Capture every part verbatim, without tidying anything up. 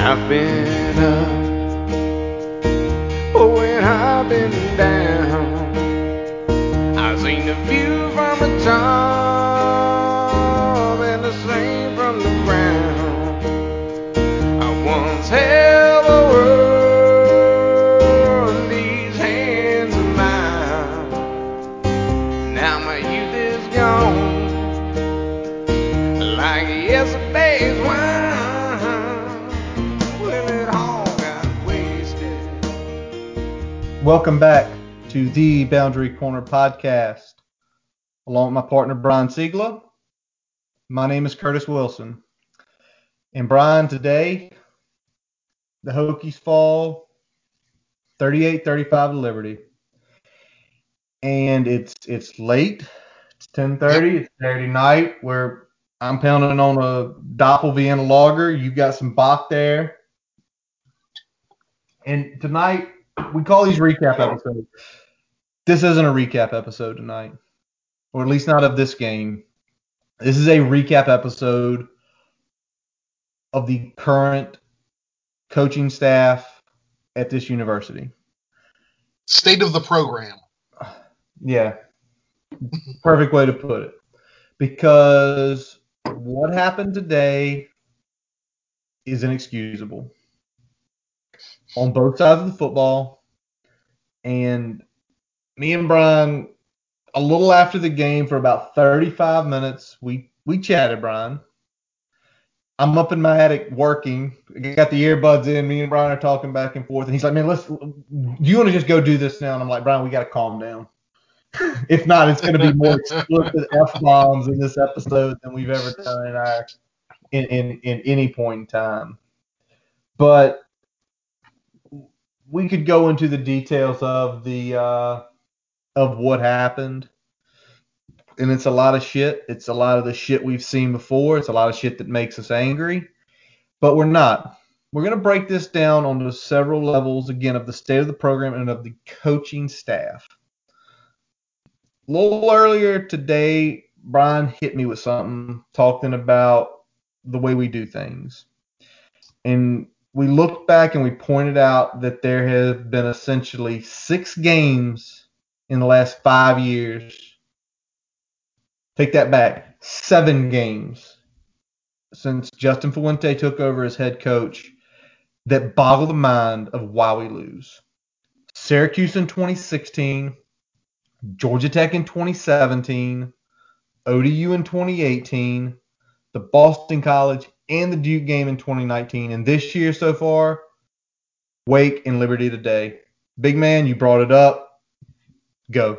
I've been up, oh, when I've been down. I've seen the view from the top and the same from the ground. I once held the world in these hands of mine. Now my youth is gone, like yesterday's wine. Well, it all got wasted. Welcome back to the Boundary Corner podcast, along with my partner Brian Siegler. My name is Curtis Wilson. And Brian, today, the Hokies fall thirty-eight thirty-five to Liberty. And it's it's late. It's ten thirty. It's Saturday night where I'm pounding on a Doppel Vienna lager. You've got some Bach there. And tonight, we call these recap episodes. This isn't a recap episode tonight, or at least not of this game. This is a recap episode of the current coaching staff at this university. State of the program. Yeah, perfect way to put it. Because what happened today is inexcusable on both sides of the football. And me and Brian, a little after the game for about thirty-five minutes, we, we chatted, Brian. I'm up in my attic working. I got the earbuds in. Me and Brian are talking back and forth. And he's like, man, let's, do you want to just go do this now? And I'm like, Brian, we got to calm down. If not, it's going to be more explicit F-bombs in this episode than we've ever done in our in, in, in any point in time. But we could go into the details of the uh, of what happened. And it's a lot of shit. It's a lot of the shit we've seen before. It's a lot of shit that makes us angry. But we're not. We're going to break this down onto several levels, again, of the state of the program and of the coaching staff. A little earlier today, Brian hit me with something, talking about the way we do things. And we looked back and we pointed out that there have been essentially six games in the last five years. Take that back. Seven games since Justin Fuente took over as head coach that boggle the mind of why we lose. Syracuse in twenty sixteen, Georgia Tech in twenty seventeen, O D U in twenty eighteen, the Boston College and the Duke game in twenty nineteen, and this year so far, Wake and Liberty today. Big man, you brought it up. Go.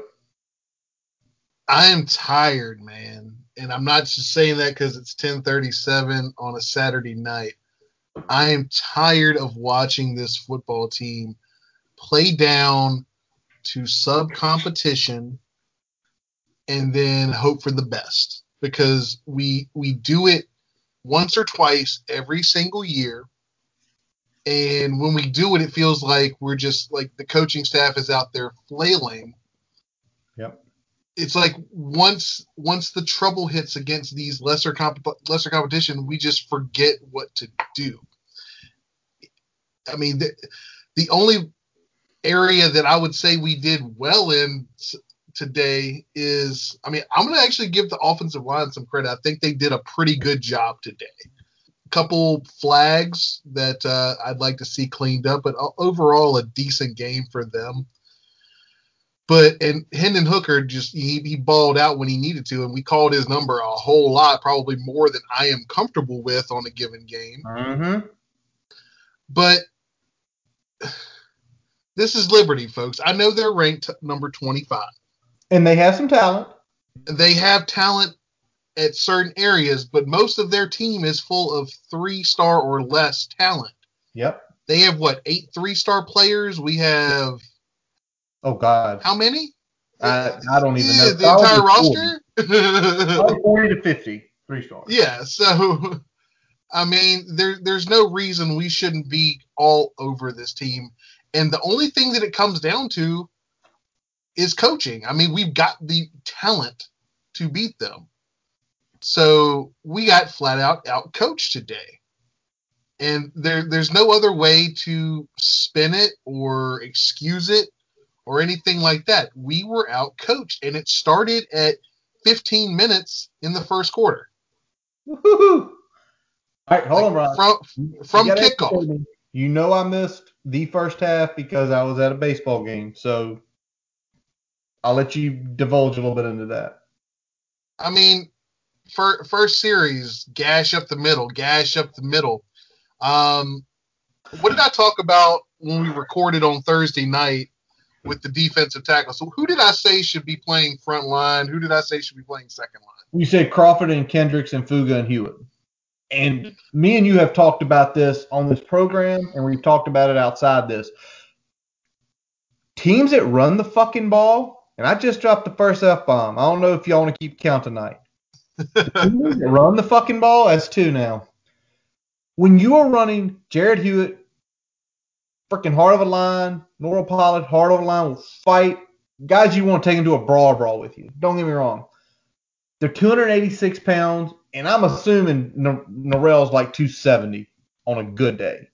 I am tired, man. And I'm not just saying that because it's ten thirty-seven on a Saturday night. I am tired of watching this football team play down to sub-competition and then hope for the best. Because we we do it once or twice every single year. And when we do it, it feels like we're just like the coaching staff is out there flailing. Yep. It's like once once the trouble hits against these lesser comp- lesser competition, we just forget what to do. I mean, the, the only area that I would say we did well in today is, I mean, I'm going to actually give the offensive line some credit. I think they did a pretty good job today. A couple flags that uh, I'd like to see cleaned up, but overall a decent game for them. But and Hendon Hooker just he, he balled out when he needed to, and we called his number a whole lot, probably more than I am comfortable with on a given game. Mm-hmm. But this is Liberty, folks. I know they're ranked number twenty-five. And they have some talent. They have talent at certain areas, but most of their team is full of three-star or less talent. Yep. They have, what, eight three-star players? We have... Oh, God. How many? I, I don't even yeah, know. The entire roster? Probably forty to fifty. Three stars. Yeah, so, I mean, there, there's no reason we shouldn't be all over this team. And the only thing that it comes down to is coaching. I mean, we've got the talent to beat them. So we got flat out out coached today. And there, there's no other way to spin it or excuse it or anything like that. We were out coached, and it started at fifteen minutes in the first quarter. Woo-hoo-hoo. All right, hold Like, on, Brian. From, from You gotta kickoff. educate me. You know I missed the first half because I was at a baseball game, so I'll let you divulge a little bit into that. I mean, for, first series, gash up the middle, gash up the middle. Um, what did I talk about when we recorded on Thursday night with the defensive tackle? So who did I say should be playing front line? Who did I say should be playing second line? You said Crawford and Kendricks and Fuga and Hewitt. And me and you have talked about this on this program, and we've talked about it outside this. Teams that run the fucking ball, and I just dropped the first F-bomb. I don't know if y'all want to keep count tonight. Teams that run the fucking ball, that's two now. When you are running Jared Hewitt, freaking heart of a line, Norrell Pollard, heart of a line will fight. Guys, you want to take into a brawl brawl with you. Don't get me wrong. They're two hundred eighty-six pounds, and I'm assuming N- Norrell's like two seventy on a good day.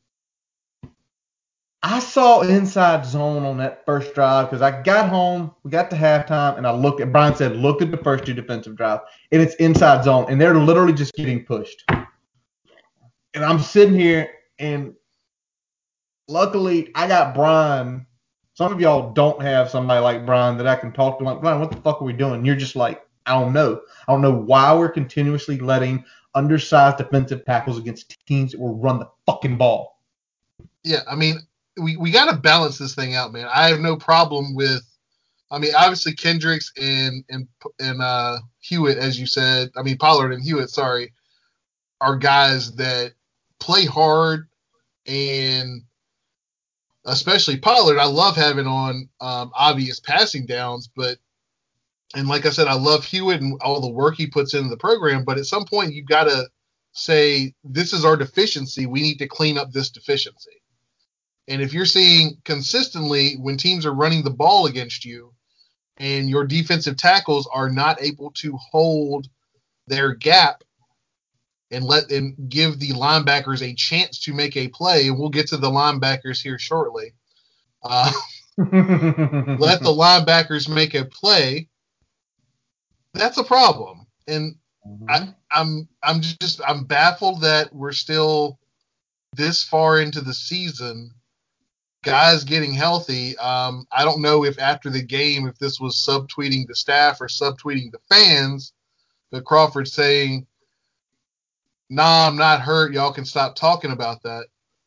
I saw inside zone on that first drive because I got home, we got to halftime, and I looked at, Brian said, look at the first two defensive drives, and it's inside zone, and they're literally just getting pushed. And I'm sitting here, and luckily I got Brian. Some of y'all don't have somebody like Brian that I can talk to. Like, Brian, what the fuck are we doing? And you're just like, I don't know. I don't know why we're continuously letting undersized defensive tackles against teams that will run the fucking ball. Yeah, I mean, we, we got to balance this thing out, man. I have no problem with, I mean, obviously Kendricks and and and uh, Hewitt, as you said, I mean Pollard and Hewitt, sorry, are guys that play hard, and especially Pollard, I love having on um, obvious passing downs, but and like I said, I love Hewitt and all the work he puts into the program, but at some point you got to say, this is our deficiency. We need to clean up this deficiency. And if you're seeing consistently when teams are running the ball against you and your defensive tackles are not able to hold their gap and let them give the linebackers a chance to make a play, and we'll get to the linebackers here shortly. Uh, let the linebackers make a play. That's a problem. And mm-hmm. I, I'm I'm just I'm baffled that we're still this far into the season, guys getting healthy. Um, I don't know if after the game, if this was subtweeting the staff or subtweeting the fans, but Crawford saying, nah, I'm not hurt. Y'all can stop talking about that.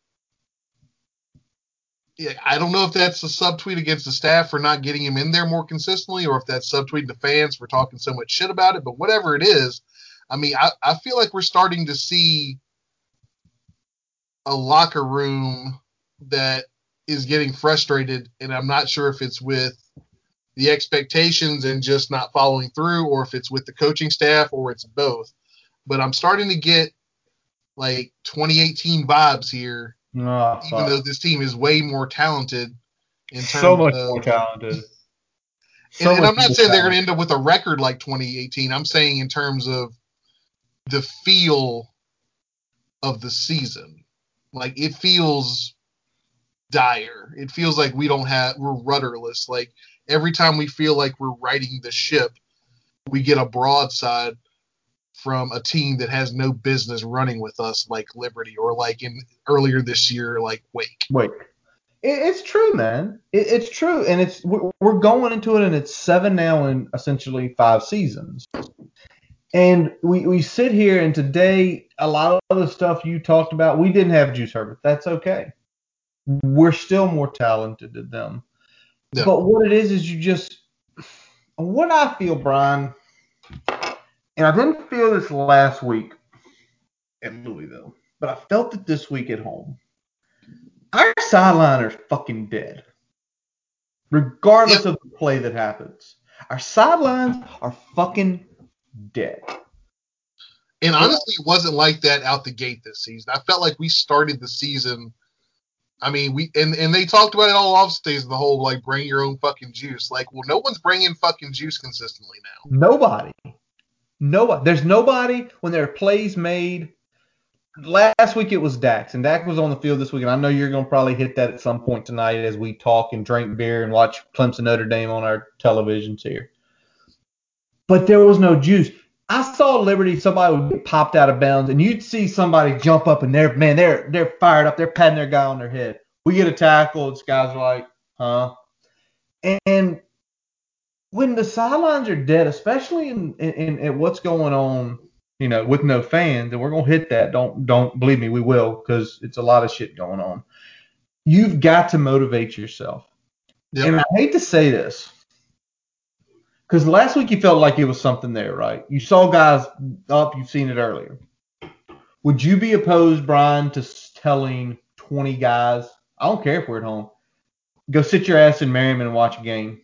Yeah, I don't know if that's a subtweet against the staff for not getting him in there more consistently, or if that's subtweeting the fans for talking so much shit about it. But whatever it is, I mean, I, I feel like we're starting to see a locker room that is getting frustrated, and I'm not sure if it's with the expectations and just not following through, or if it's with the coaching staff, or it's both. But I'm starting to get like twenty eighteen vibes here. Oh, even fuck. Though this team is way more talented in terms so much of, more talented. So and, and I'm not saying they're going to end up with a record like twenty eighteen. I'm saying in terms of the feel of the season. Like, it feels dire. It feels like we don't have, we're rudderless. Like, every time we feel like we're righting the ship, we get a broadside from a team that has no business running with us, like Liberty, or like in earlier this year, like Wake. Wake. It's true, man. It's true, and it's we're going into it, and it's seven now in essentially five seasons. And we, we sit here, and today a lot of the stuff you talked about, we didn't have Juice Herbert. That's okay. We're still more talented than them. Yeah. But what it is is you just what I feel, Brian. And I didn't feel this last week at Louisville, but I felt it this week at home. Our sideline is fucking dead, regardless yep. of the play that happens. Our sidelines are fucking dead. And honestly, it wasn't like that out the gate this season. I felt like we started the season. I mean, we and, and they talked about it all off stage, the whole like bring your own fucking juice. Like, well, no one's bringing fucking juice consistently now. Nobody. Nobody. There's nobody when there are plays made last week it was Dax, and Dak was on the field this week, and I know you're going to probably hit that at some point tonight as we talk and drink beer and watch Clemson Notre Dame on our televisions here. But there was no juice. I saw Liberty, somebody would get popped out of bounds, and you'd see somebody jump up, and they're, man, they're they're fired up. They're patting their guy on their head. We get a tackle, and guys are like, huh? And when the sidelines are dead, especially in, in, in what's going on, you know, with no fans, and we're gonna hit that. Don't don't believe me, we will, because it's a lot of shit going on. You've got to motivate yourself. Yep. And I hate to say this, because last week you felt like it was something there, right? You saw guys up, you've seen it earlier. Would you be opposed, Brian, to telling twenty guys, I don't care if we're at home, go sit your ass in Merriman and watch a game?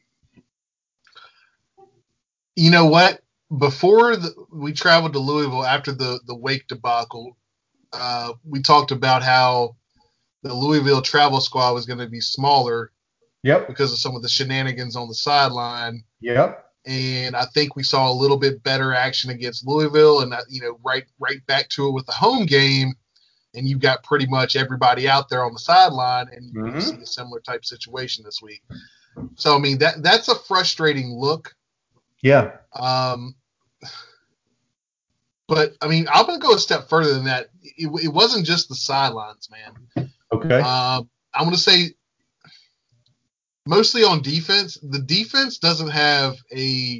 You know what? Before the, we traveled to Louisville after the, the Wake debacle, uh, we talked about how the Louisville travel squad was going to be smaller. Yep. Because of some of the shenanigans on the sideline. Yep. And I think we saw a little bit better action against Louisville, and you know, right right back to it with the home game, and you've got pretty much everybody out there on the sideline, and you mm-hmm. see a similar type situation this week. So I mean that that's a frustrating look. Yeah. Um. But I mean, I'm gonna go a step further than that. It, it wasn't just the sidelines, man. Okay. Um, I'm gonna say. Mostly on defense, the defense doesn't have a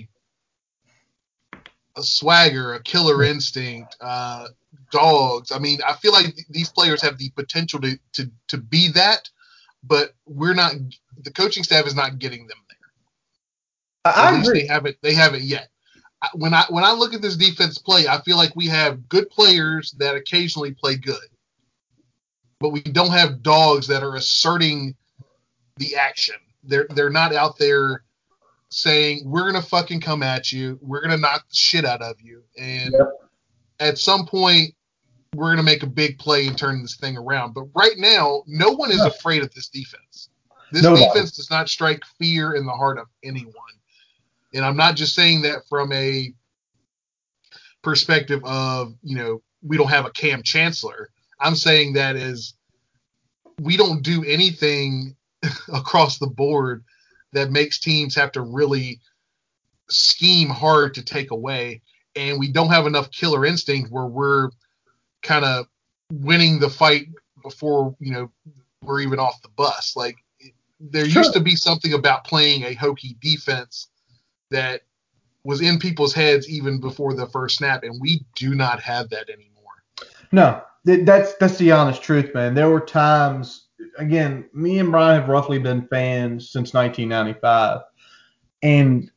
a swagger, a killer instinct, uh, dogs. I mean, I feel like th- these players have the potential to, to to be that, but we're not. The coaching staff is not getting them there. I At least agree. they haven't. They haven't yet. When I when I look at this defense play, I feel like we have good players that occasionally play good, but we don't have dogs that are asserting the action. They're they're not out there saying we're gonna fucking come at you, we're gonna knock the shit out of you, and yep. at some point we're gonna make a big play and turn this thing around. But right now, no one is no. afraid of this defense. This Nobody. defense does not strike fear in the heart of anyone, and I'm not just saying that from a perspective of you know we don't have a Cam Chancellor. I'm saying that as we don't do anything across the board that makes teams have to really scheme hard to take away, and we don't have enough killer instinct where we're kind of winning the fight before you know we're even off the bus. Like there sure. used to be something about playing a hokey defense that was in people's heads even before the first snap, and we do not have that anymore. No, that's that's the honest truth, man. There were times. Again, me and Brian have roughly been fans since nineteen ninety-five. And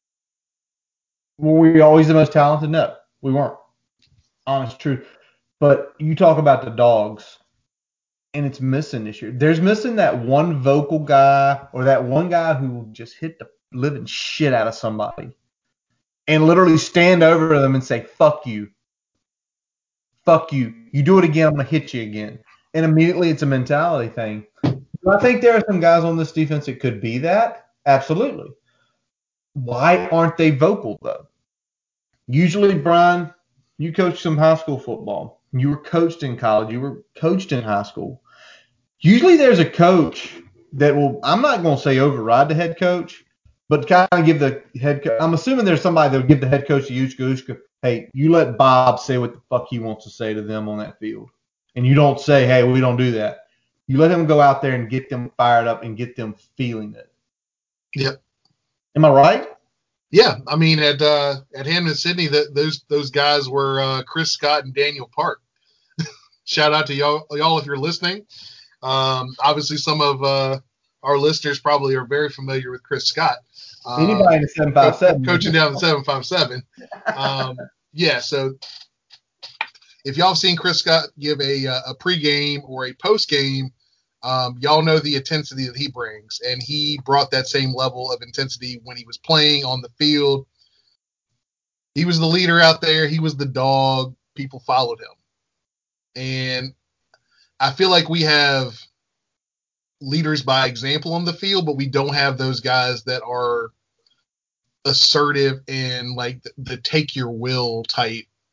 were we always the most talented? No, we weren't. Honest truth. But you talk about the dogs, and it's missing this year. There's missing that one vocal guy or that one guy who will just hit the living shit out of somebody and literally stand over them and say, fuck you. Fuck you. You do it again, I'm going to hit you again. And immediately it's a mentality thing. Do I think there are some guys on this defense that could be that? Absolutely. Why aren't they vocal, though? Usually, Brian, you coached some high school football. You were coached in college. You were coached in high school. Usually there's a coach that will, I'm not going to say override the head coach, but kind of give the head coach. I'm assuming there's somebody that would give the head coach the Ushka Ushka, hey, you let Bob say what the fuck he wants to say to them on that field. And you don't say, hey, we don't do that. You let him go out there and get them fired up and get them feeling it. Yep. Am I right? Yeah. I mean, at uh, at Hampton Sydney, the, those those guys were uh, Chris Scott and Daniel Park. Shout out to y'all, y'all if you're listening. Um, obviously, some of uh, our listeners probably are very familiar with Chris Scott. Um, Anybody in the seven five seven. Co- coaching down the seven five seven. Um, yeah, so if y'all have seen Chris Scott give a a pregame or a postgame, um, y'all know the intensity that he brings, and he brought that same level of intensity when he was playing on the field. He was the leader out there. He was the dog. People followed him, and I feel like we have leaders by example on the field, but we don't have those guys that are assertive and like the, the take your will type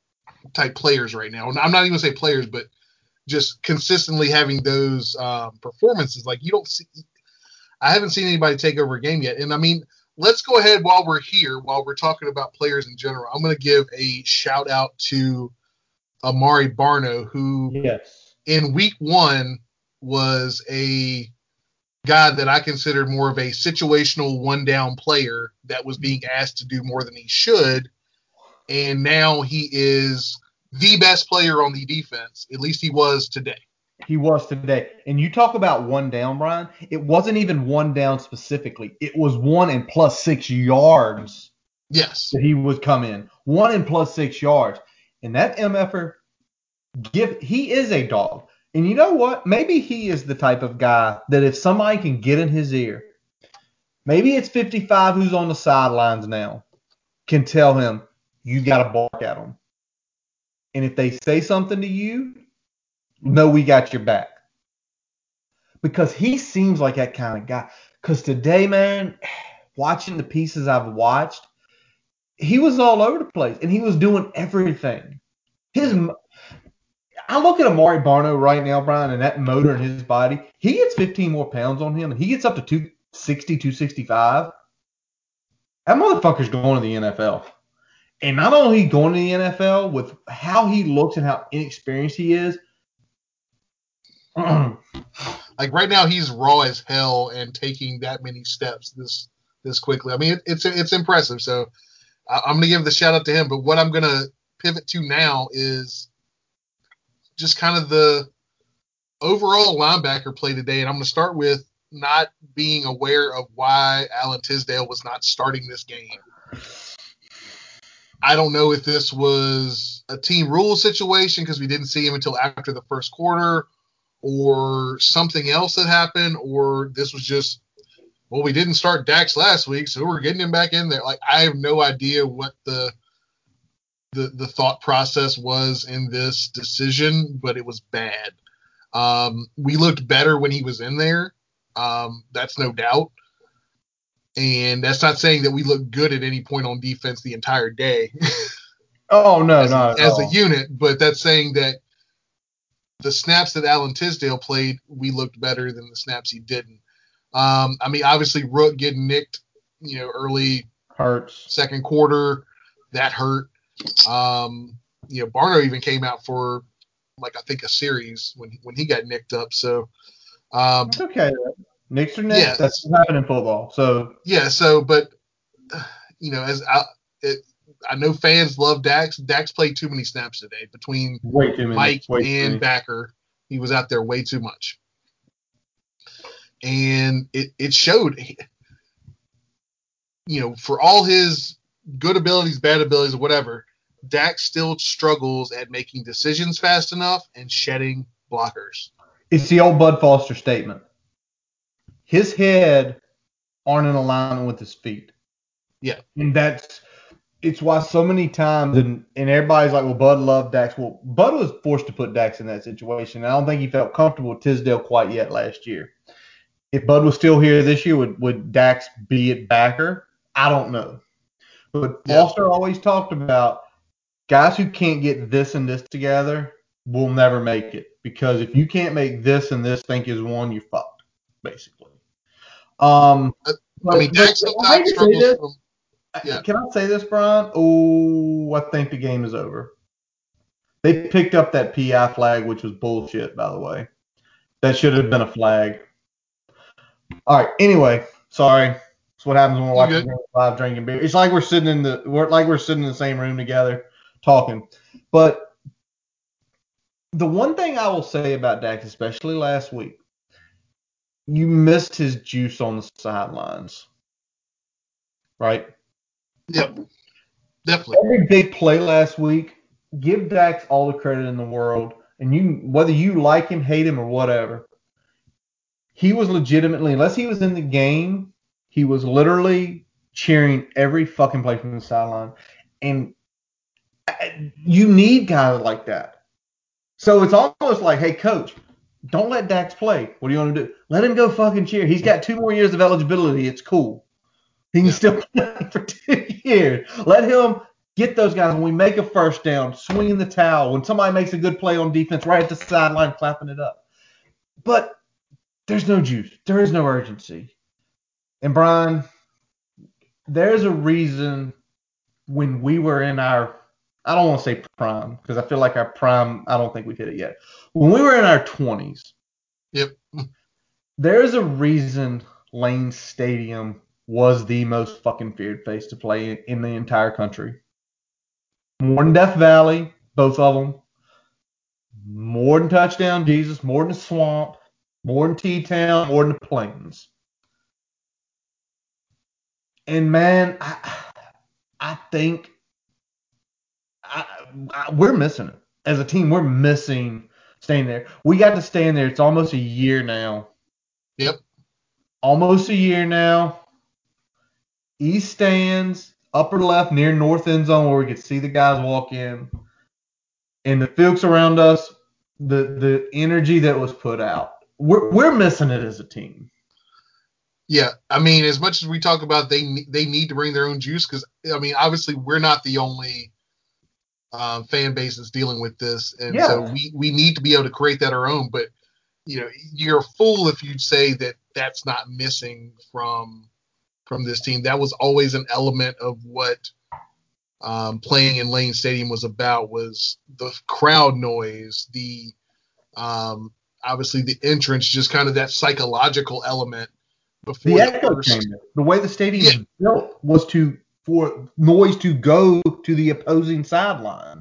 type players right now. I'm not even gonna say players, but just consistently having those um, performances. Like you don't see, I haven't seen anybody take over a game yet. And I mean, let's go ahead while we're here, while we're talking about players in general. I'm gonna give a shout out to Amari Barno, who Yes. in week one was a guy that I considered more of a situational one down player that was being asked to do more than he should. And now he is the best player on the defense. At least he was today. He was today. And you talk about one down, Brian. It wasn't even one down specifically. It was one and plus six yards Yes. that he would come in. One and plus six yards. And that MFer, give he is a dog. And you know what? Maybe he is the type of guy that if somebody can get in his ear, maybe it's fifty-five who's on the sidelines now, can tell him, you got to bark at them. And if they say something to you, know we got your back. Because he seems like that kind of guy. Because today, man, watching the pieces I've watched, he was all over the place. And he was doing everything. His, I look at Amari Barno right now, Brian, and that motor in his body, he gets fifteen more pounds on him, and he gets up to two sixty, two sixty-five. That motherfucker's going to the N F L. And not only he going to the N F L, with how he looks and how inexperienced he is. Like right now, he's raw as hell and taking that many steps this this quickly. I mean, it, it's it's impressive. So I, I'm going to give the shout out to him. But what I'm going to pivot to now is just kind of the overall linebacker play today. And I'm going to start with not being aware of why Alan Tisdale was not starting this game. I don't know if this was a team rule situation because we didn't see him until after the first quarter, or something else that happened, or this was just, well, we didn't start Dax last week, so we're getting him back in there. Like, I have no idea what the the the thought process was in this decision, but it was bad. Um, we looked better when he was in there. Um, that's no doubt. And that's not saying that we looked good at any point on defense the entire day. Oh, no, as, not a, at as all. a unit, but that's saying that the snaps that Alan Tisdale played, we looked better than the snaps he didn't. Um, I mean, obviously, Rook getting nicked, you know, early Hurts. second quarter, that hurt. Um, you know, Barno even came out for, like, I think a series when when he got nicked up. So, um, It's okay. Nicks are nicks. Yeah. That's what happened in football. So, yeah. So, but you know, as I, it, I know fans love Dax. Dax played too many snaps today between way too many. Mike way too and many. Backer. He was out there way too much. And it, it showed, you know, for all his good abilities, bad abilities, or whatever, Dax still struggles at making decisions fast enough and shedding blockers. It's the old Bud Foster statement. His head aren't in alignment with his feet. Yeah. And that's it's why so many times and, and everybody's like, well, Bud loved Dax. Well, Bud was forced to put Dax in that situation. And I don't think he felt comfortable with Tisdale quite yet last year. If Bud was still here this year, would, would Dax be at backer? I don't know. But Yeah. Foster always talked about guys who can't get this and this together will never make it. Because if you can't make this and this think is one, you're fucked, basically. Um, but, I mean, Dax but I hate sometimes to say struggles this. from. Yeah. Can I say this, Brian? Oh, I think the game is over. They picked up that P I flag, which was bullshit, by the way. That should have been a flag. All right. Anyway, sorry. That's what happens when we're You watching good? live drinking beer. It's like we're sitting in the we're like we're sitting in the same room together talking. But the one thing I will say about Dax, especially last week, you missed his juice on the sidelines, right? Yep. Definitely. Every big play last week, give Dax all the credit in the world. And you, whether you like him, hate him, or whatever, he was legitimately, unless he was in the game, he was literally cheering every fucking play from the sideline. And you need guys like that. So it's almost like, hey, coach, don't let Dax play. What do you want to do? Let him go fucking cheer. He's got two more years of eligibility. It's cool. He can Yeah. still play for two years. Let him get those guys when we make a first down, swinging the towel, when somebody makes a good play on defense, right at the sideline, clapping it up. But there's no juice. There is no urgency. And Brian, there's a reason when we were in our, I don't want to say prime, because I feel like our prime, I don't think we've hit it yet. When we were in our twenties, Yep. there's a reason Lane Stadium was the most fucking feared place to play in, in the entire country. More than Death Valley, both of them. More than Touchdown Jesus, more than the Swamp, more than T-Town, more than the Plains. And man, I, I think I, I, we're missing it. As a team, we're missing staying there. We got to stay in there. It's almost a year now. Yep. Almost a year now. East stands, upper left near north end zone where we could see the guys walk in. And the folks around us, the the energy that was put out. We're we're missing it as a team. Yeah, I mean, as much as we talk about they they need to bring their own juice, because I mean, obviously we're not the only um, fan base that's dealing with this, and Yeah. so we we need to be able to create that our own. But you know, you're a fool if you say that that's not missing from from this team. That was always an element of what um, playing in Lane Stadium was about, was the crowd noise, the um, obviously the entrance, just kind of that psychological element before The the echo first. chamber. The way the stadium Yeah. was built was to for noise to go to the opposing sideline.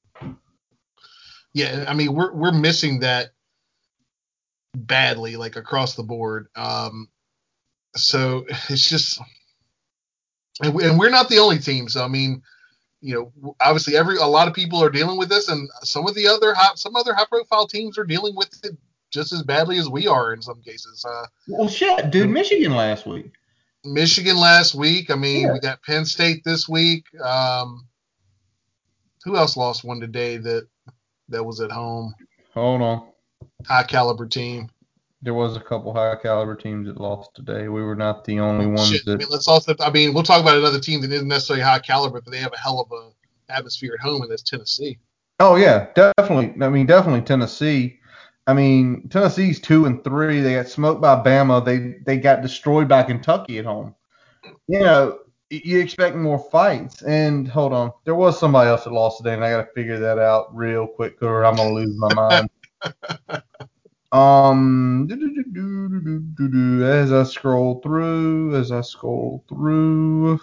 Yeah, I mean, we're we're missing that badly, like across the board. Um, so it's just, and, we, and we're not the only team. So I mean, you know, obviously every a lot of people are dealing with this, and some of the other high, some other high profile teams are dealing with it just as badly as we are in some cases. Uh, Well, shit, dude, Michigan last week. Michigan last week. I mean, Yeah. we got Penn State this week. Um, who else lost one today that that was at home? Hold on. High caliber team. There was a couple high caliber teams that lost today. We were not the only ones Shit. I that. mean, let's also. I mean, we'll talk about another team that isn't necessarily high caliber, but they have a hell of a atmosphere at home, and that's Tennessee. Oh yeah, definitely. I mean, definitely Tennessee. I mean, Tennessee's two and three. They got smoked by Bama. They they got destroyed by Kentucky at home. You know, y- you expect more fights. And hold on, there was somebody else that lost today, and I got to figure that out real quick, or I'm gonna lose my mind. Um, do-do-do-do-do-do-do. As I scroll through, as I scroll through,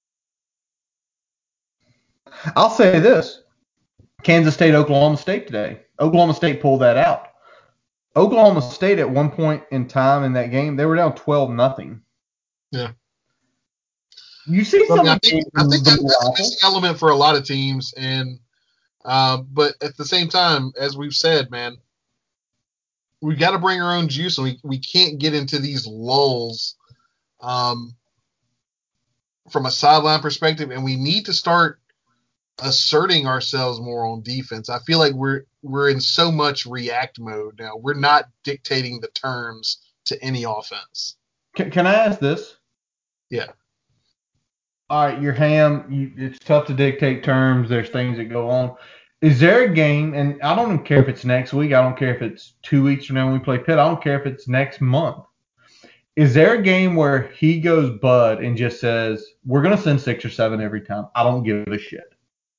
I'll say this: Kansas State, Oklahoma State today. Oklahoma State pulled that out. Oklahoma State at one point in time in that game, they were down twelve nothing. Yeah. You see I, some mean, I of the think games I in think the that, that's a Waffle. missing element for a lot of teams, and um, but at the same time, as we've said, man, we got to bring our own juice, and we we can't get into these lulls um, from a sideline perspective, and we need to start asserting ourselves more on defense. I feel like we're we're in so much react mode now. We're not dictating the terms to any offense. Can, can I ask this? Yeah. All right, your ham, you, it's tough to dictate terms. There's things that go on. Is there a game, and I don't even care if it's next week. I don't care if it's two weeks from now when we play Pitt. I don't care if it's next month. Is there a game where he goes Bud and just says, we're going to send six or seven every time? I don't give a shit.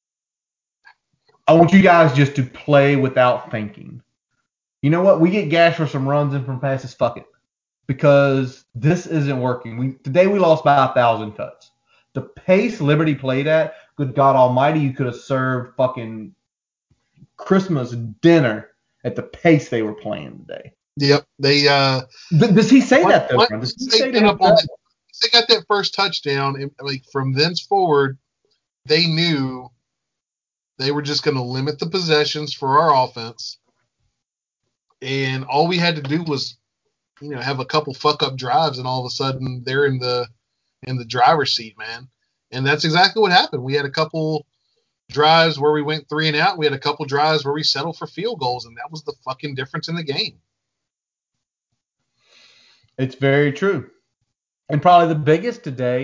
I want you guys just to play without thinking. You know what? We get gashed for some runs and from passes. Fuck it. Because this isn't working. We Today we lost by a thousand cuts. The pace Liberty played at, good God Almighty, you could have served fucking Christmas dinner at the pace they were playing today. Yep. They uh. Th- Does he say What, that though? what, Does he they say get to up on himself? the, they got that first touchdown, and like from thenceforward, they knew they were just going to limit the possessions for our offense, and all we had to do was, you know, have a couple fuck up drives, and all of a sudden they're in the in the driver's seat, man. And that's exactly what happened. We had a couple drives where we went three and out. We had a couple drives where we settled for field goals, and that was the fucking difference in the game. It's very true. And probably the biggest today,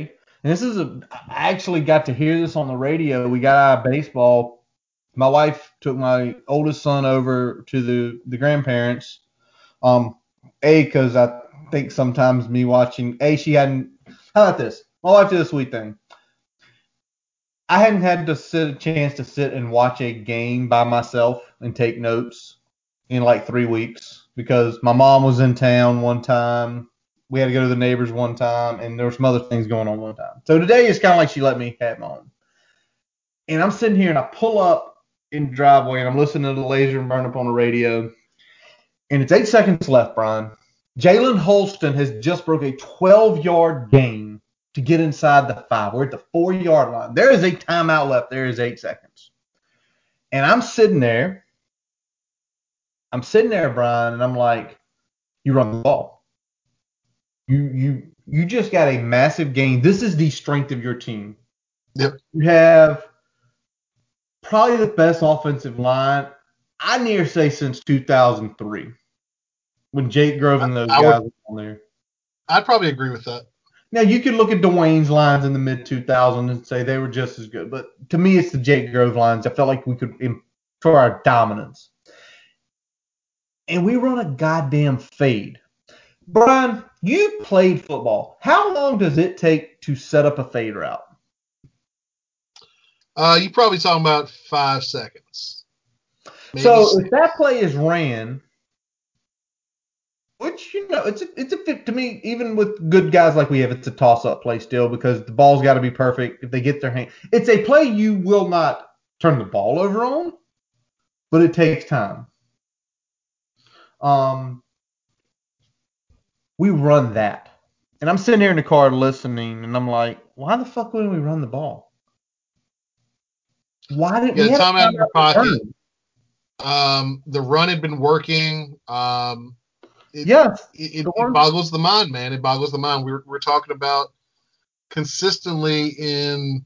And this is a, I actually got to hear this on the radio. We got out of baseball. My wife took my oldest son over to the, the grandparents. Um, A, because I think sometimes me watching, A, she hadn't, how about this? My wife did a sweet thing. I hadn't had to sit a chance to sit and watch a game by myself and take notes in like three weeks because my mom was in town one time. We had to go to the neighbors one time, and there were some other things going on one time. So today it's kind of like she let me have my own. And I'm sitting here and I pull up in the driveway and I'm listening to the Laser and Burn Up on the radio. And it's eight seconds left, Brian. Jalen Holston has just broke a twelve-yard gain to get inside the five. We're at the four-yard line. There is a timeout left. There is eight seconds. And I'm sitting there. I'm sitting there, Brian, and I'm like, you run the ball. You you you just got a massive gain. This is the strength of your team. Yep. You have probably the best offensive line, I near say, since two thousand three when Jake Grove and those I guys would, were on there. I'd probably agree with that. Now, you could look at Dwayne's lines in the mid two thousands and say they were just as good. But to me, it's the Jake Grove lines. I felt like we could for our dominance. And we run a goddamn fade. Brian, you played football. How long does it take to set up a fade route? Uh, you're probably talking about five seconds. Maybe so six. If that play is ran, which, you know, it's a, it's a fit to me, even with good guys like we have, it's a toss-up play still because the ball's got to be perfect if they get their hand. It's a play you will not turn the ball over on, but it takes time. Um, we run that. And I'm sitting here in the car listening, and I'm like, why the fuck wouldn't we run the ball? Why didn't Yeah, we have time out in your pocket. run? Um, the run had been working. Um, it, yes. it, it, it boggles the mind, man. It boggles the mind. We're we're talking about consistently in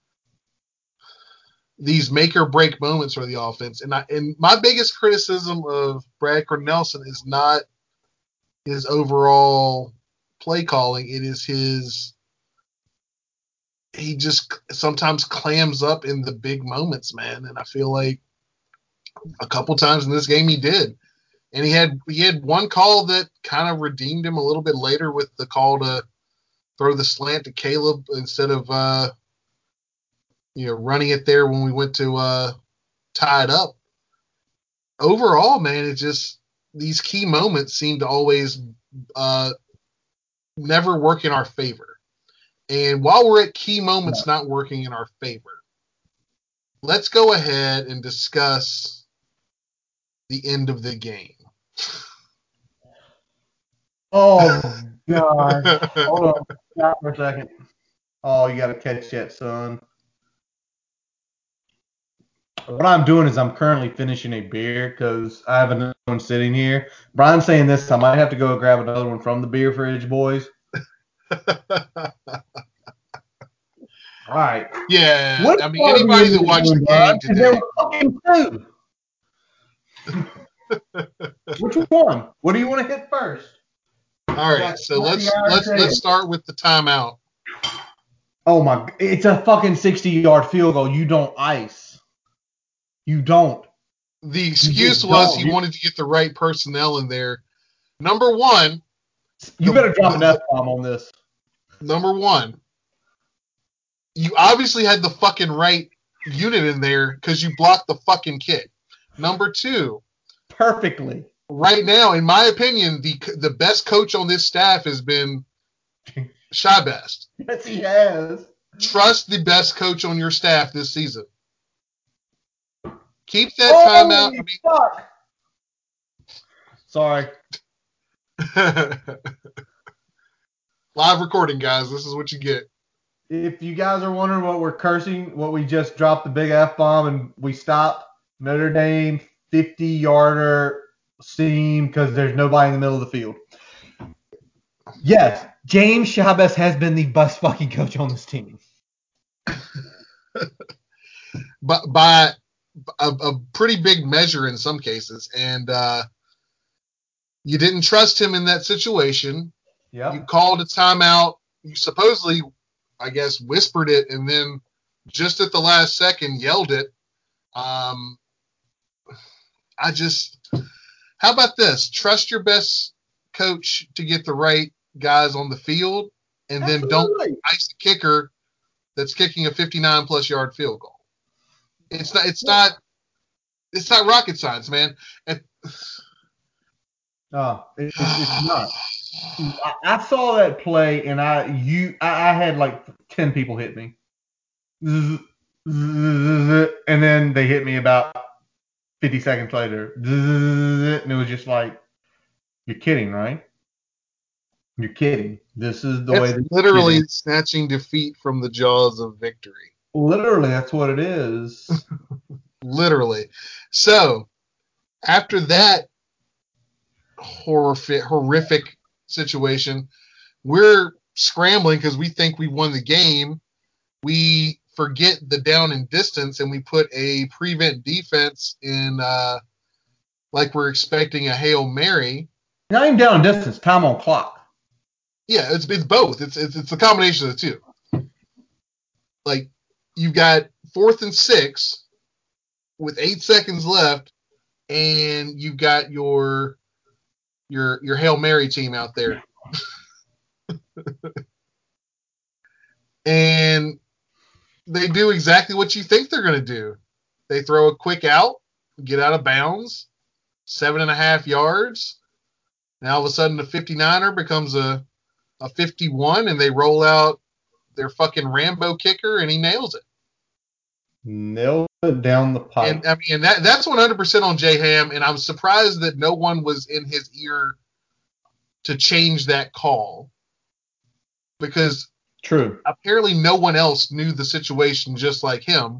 these make or break moments for the offense. And I, and my biggest criticism of Brad Cornelsen is not his overall play calling. It is his, he just sometimes clams up in the big moments, man. And I feel like a couple times in this game he did. And he had, he had one call that kind of redeemed him a little bit later with the call to throw the slant to Caleb instead of, uh, you know, running it there when we went to uh, tie it up. Overall, man, it just, these key moments seem to always uh, never work in our favor. And while we're at key moments not working in our favor, let's go ahead and discuss the end of the game. Oh, God. Hold on. Stop for a second. Oh, you got to catch that, son. What I'm doing is I'm currently finishing a beer because I have another one sitting here. Brian's saying this, I might have to go grab another one from the beer fridge, boys. All right. Yeah, What I mean, anybody that watched the game today. Which one? What do you want to hit first? All right, so let's let's let's start with the timeout. Oh my! It's a fucking sixty-yard field goal. You don't ice. You don't. The excuse you was he you... wanted to get the right personnel in there. Number one. You the, better drop the, an F-bomb on this. Number one. You obviously had the fucking right unit in there because you blocked the fucking kick. Number two. Perfectly. Right now, in my opinion, the the best coach on this staff has been Shy Best. Yes, he has. Trust the best coach on your staff this season. Keep that oh, timeout. I mean, fuck. Sorry. Live recording, guys. This is what you get. If you guys are wondering what we're cursing, what we just dropped the big F-bomb and we stopped Notre Dame fifty-yarder seam because there's nobody in the middle of the field. Yes, James Chavez has been the best fucking coach on this team. But by a, a pretty big measure in some cases. And uh, you didn't trust him in that situation. Yep. You called a timeout. You supposedly I guess, whispered it and then just at the last second yelled it. Um, I just, how about this? Trust your best coach to get the right guys on the field, and then don't Absolutely. ice the kicker that's kicking a fifty-nine plus yard field goal. It's not. It's not. It's not rocket science, man. And, Oh, it, it, it's not. I, I saw that play, and I you I, I had like ten people hit me, Zzz, zzz, and then they hit me about fifty seconds later, Zzz, and it was just like, you're kidding, right? You're kidding. This is the way. It's This literally shit is. snatching defeat from the jaws of victory. Literally, that's what it is. Literally. So after that horrific, horrific situation, we're scrambling because we think we won the game. We forget the down and distance, and we put a prevent defense in uh, like we're expecting a Hail Mary. Not even down distance, time on clock. Yeah, it's it's both. It's it's it's a combination of the two. Like you've got fourth and six with eight seconds left, and you've got your your your Hail Mary team out there. And they do exactly what you think they're going to do. They throw a quick out, get out of bounds, seven and a half yards. Now all of a sudden the fifty-niner becomes a, a fifty-one, and they roll out their fucking Rambo kicker, and he nails it. Nailed it down the pipe. And I mean, that that's one hundred percent on J Ham, and I'm surprised that no one was in his ear to change that call, because True. apparently no one else knew the situation just like him.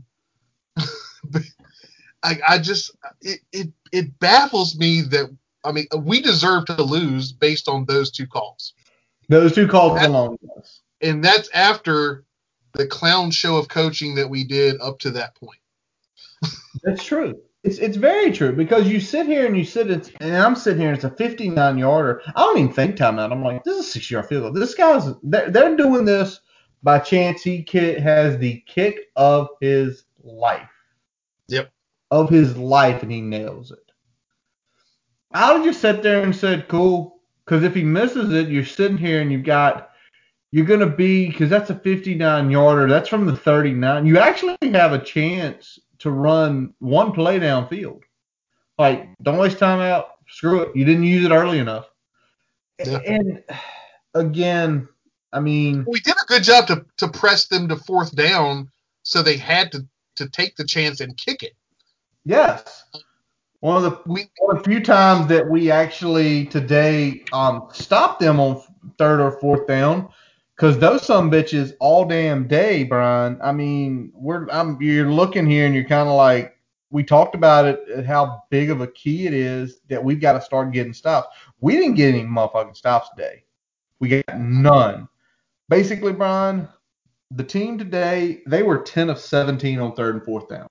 I, I just it, it it baffles me that, I mean, we deserve to lose based on those two calls. Those two calls That- alone. Yes. And that's after the clown show of coaching that we did up to that point. That's true. It's it's very true, because you sit here and you sit it's, and I'm sitting here and it's a fifty-nine yarder. I don't even think timeout. I'm like, this is a six yard field goal. This guy's they're, they're doing this by chance. He ki- has the kick of his life. Yep. Of his life, and he nails it. I would just sit there and said, cool, because if he misses it, you're sitting here and you've got you're gonna be, because that's a fifty-nine yarder. That's from the thirty-nine. You actually have a chance to run one play downfield. Like, don't waste time out. Screw it. You didn't use it early enough. Yeah. And again, I mean, We did a good job to, to press them to fourth down, so they had to, to take the chance and kick it. yes. One of the We one of the few times that we actually today um, stopped them on third or fourth down, because those some bitches all damn day, Brian. I mean, we're I'm you're looking here and you're kind of like, we talked about it, how big of a key it is that we've got to start getting stops. We didn't get any motherfucking stops today. We got none. Basically, Brian, the team today, they were ten of seventeen on third and fourth down.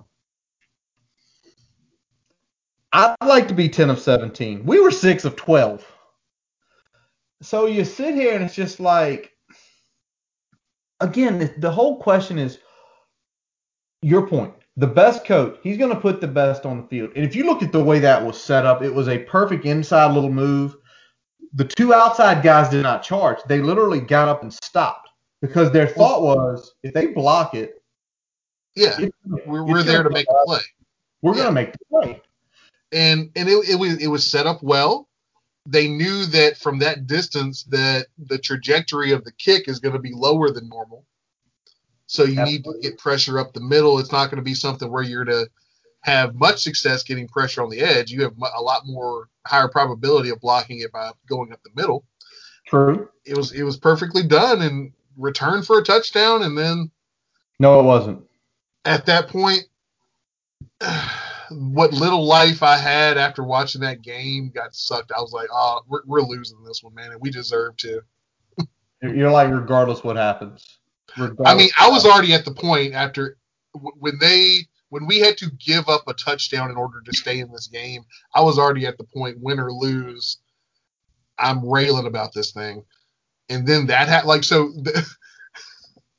I'd like to be ten of seventeen. We were six of twelve. So you sit here and it's just like, again, the, the whole question is your point. The best coach, he's going to put the best on the field. And if you look at the way that was set up, it was a perfect inside little move. The two outside guys did not charge. They literally got up and stopped, because their thought was, if they block it, yeah, it's, we're, it's we're there to gonna make go a up. play. We're Yeah. going to make the play. And and it, it was it was set up well. They knew that from that distance that the trajectory of the kick is going to be lower than normal. So you need to get pressure up the middle. It's not going to be something where you're to have much success getting pressure on the edge. You have a lot more higher probability of blocking it by going up the middle. True. It was it was perfectly done and returned for a touchdown. And then No, it wasn't. at that point, what little life I had after watching that game got sucked. I was like, oh, we're, we're losing this one, man, and we deserve to. You're like, regardless what happens. Regardless I mean, I was already at the point after when they when we had to give up a touchdown in order to stay in this game. I was already at the point, win or lose, I'm railing about this thing. And then that had like so. The,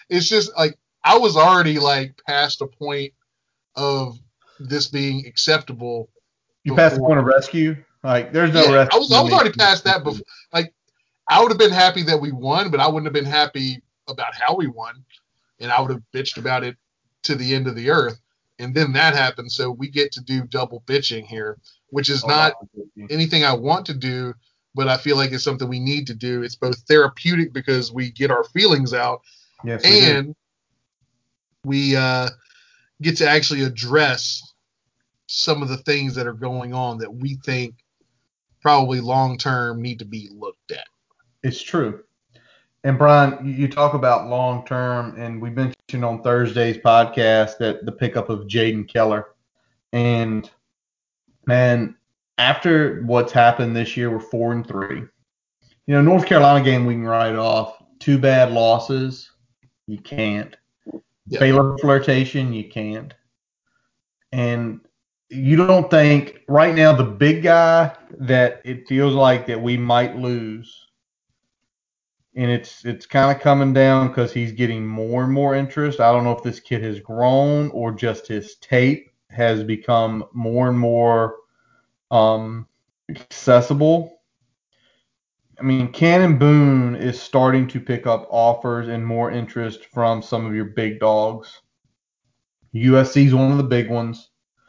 it's just like I was already like past a point of this being acceptable. You passed the before. point of rescue. Like there's no Yeah, rescue. I was I was already past that before. Like I would have been happy that we won, but I wouldn't have been happy about how we won, and I would have bitched about it to the end of the earth. And then that happened, so we get to do double bitching here, which is Oh, not wow. anything I want to do, but I feel like it's something we need to do. It's both therapeutic because we get our feelings out, Yes, we do. and we uh, get to actually address some of the things that are going on that we think probably long term need to be looked at. It's true. And Brian, you you talk about long term, and we mentioned on Thursday's podcast that the pickup of Jaden Keller. And man, after what's happened this year, we're four and three. You know, North Carolina game we can write off. Two bad losses, you can't. Yeah. Baylor flirtation, you can't. And you don't think right now the big guy that it feels like that we might lose, and it's it's kind of coming down because he's getting more and more interest. I don't know if this kid has grown or just his tape has become more and more um, accessible. I mean, Cannon Boone is starting to pick up offers and more interest from some of your big dogs. U S C is one of the big ones.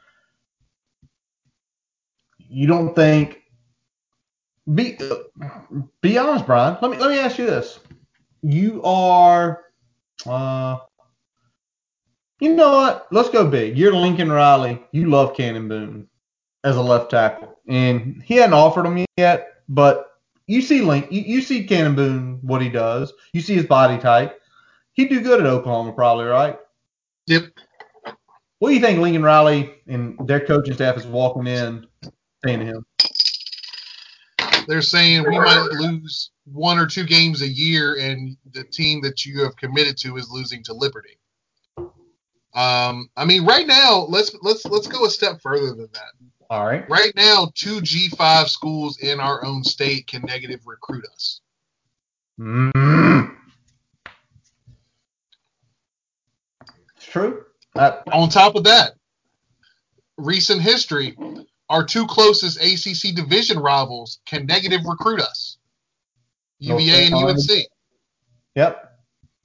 You don't think be be honest, Brian. Let me let me ask you this. You are uh you know what? Let's go big. You're Lincoln Riley. You love Cannon Boone as a left tackle. And he hadn't offered him yet, but you see Link you, you see Cannon Boone what he does. You see his body type. He'd do good at Oklahoma probably, right? Yep. What do you think Lincoln Riley and their coaching staff is walking in saying to him? They're saying we might lose one or two games a year, and the team that you have committed to is losing to Liberty. Um, I mean, right now, let's let's let's go a step further than that. All right. Right now, two G five schools in our own state can negative recruit us. Mm. It's true. I, On top of that, recent history, our two closest A C C division rivals can negative recruit us. U V A and U N C. Yep.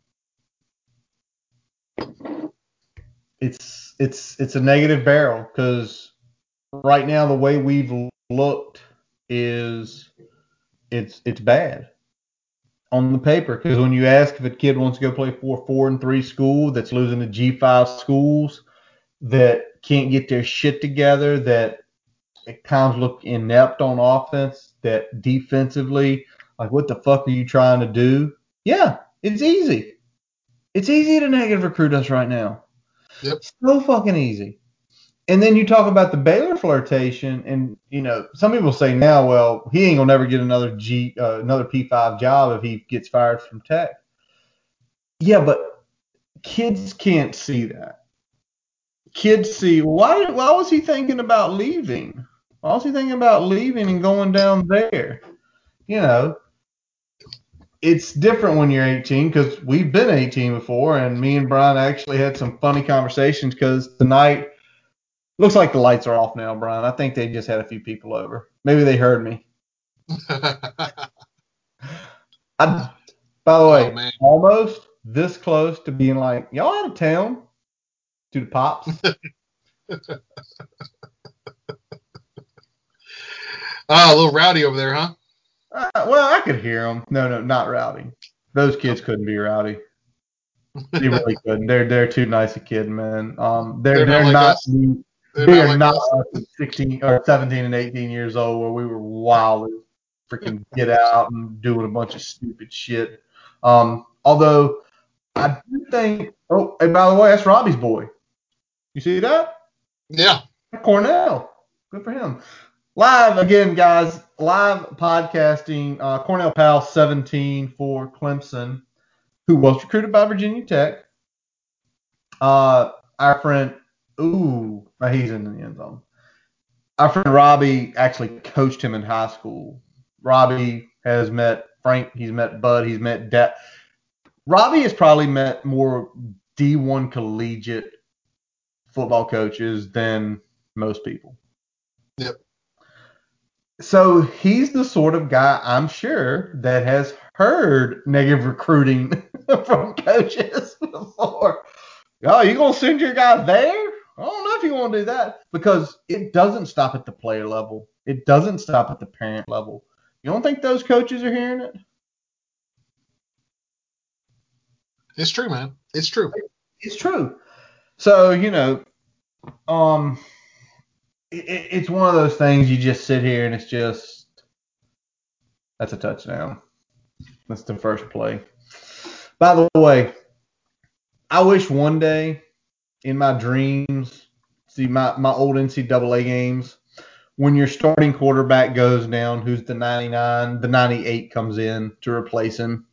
It's it's it's a negative barrel because right now the way we've looked is it's it's bad on the paper. Because when you ask if a kid wants to go play for a four and three school that's losing to G five schools that can't get their shit together, that at times look inept on offense, that defensively, like what the fuck are you trying to do? Yeah, it's easy. It's easy to negative recruit us right now. Yep. So fucking easy. And then you talk about the Baylor flirtation, and you know some people say now, well, he ain't gonna never get another G, uh, another P five job if he gets fired from Tech. Yeah, but kids can't see that. Kids see why? Why was he thinking about leaving? Why was he thinking about leaving and going down there? You know, it's different when you're eighteen because we've been eighteen before, and me and Brian actually had some funny conversations because tonight. Looks like the lights are off now, Brian. I think they just had a few people over. Maybe they heard me. I, by the way, Oh, man. almost this close to being like, y'all out of town to the pops. Oh, a little rowdy over there, huh? Uh, well, I could hear them. No, no, not rowdy. Those kids couldn't be rowdy. They really couldn't. They're they're too nice a kid, man. Um, they're They're not they're like not. us? They They're not are like not us? us at sixteen or seventeen and eighteen years old where we were wild, freaking get out and doing a bunch of stupid shit. Um, although I do think. Oh, and by the way, that's Robbie's boy. You see that? Yeah. Cornell. Good for him. Live again, guys. Live podcasting. Uh, Cornell Powell, seventeen for Clemson, who was recruited by Virginia Tech. Uh, our friend, ooh, he's in the end zone. Our friend Robbie actually coached him in high school. Robbie has met Frank. He's met Bud. He's met Dad. Robbie has probably met more D one collegiate football coaches than most people. Yep. So he's the sort of guy, I'm sure, that has heard negative recruiting from coaches before. Oh, you going to send your guy there? I don't know if you want to do that. Because it doesn't stop at the player level. It doesn't stop at the parent level. You don't think those coaches are hearing it? It's true, man. It's true. It's true. So, you know, um, it, it's one of those things you just sit here and it's just, that's a touchdown. That's the first play. By the way, I wish one day in my dreams, see my, my old N C double A games, when your starting quarterback goes down, who's the ninety-nine, the ninety-eight comes in to replace him.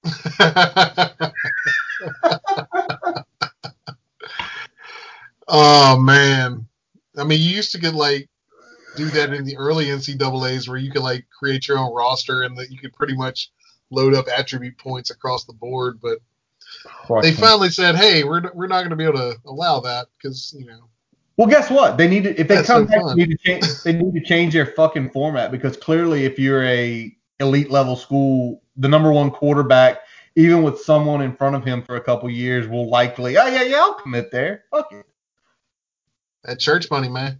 Oh man. I mean, you used to get like do that in the early N C double A's where you could like create your own roster and that you could pretty much load up attribute points across the board, but they finally said, "Hey, we're we're not going to be able to allow that because you know." Well, guess what? They need to if they That's come so back, fun. they need to change. They need to change their fucking format because clearly, if you're a elite level school, the number one quarterback, even with someone in front of him for a couple years, will likely, oh yeah, yeah, I'll commit there. Fuck it. That church money, man.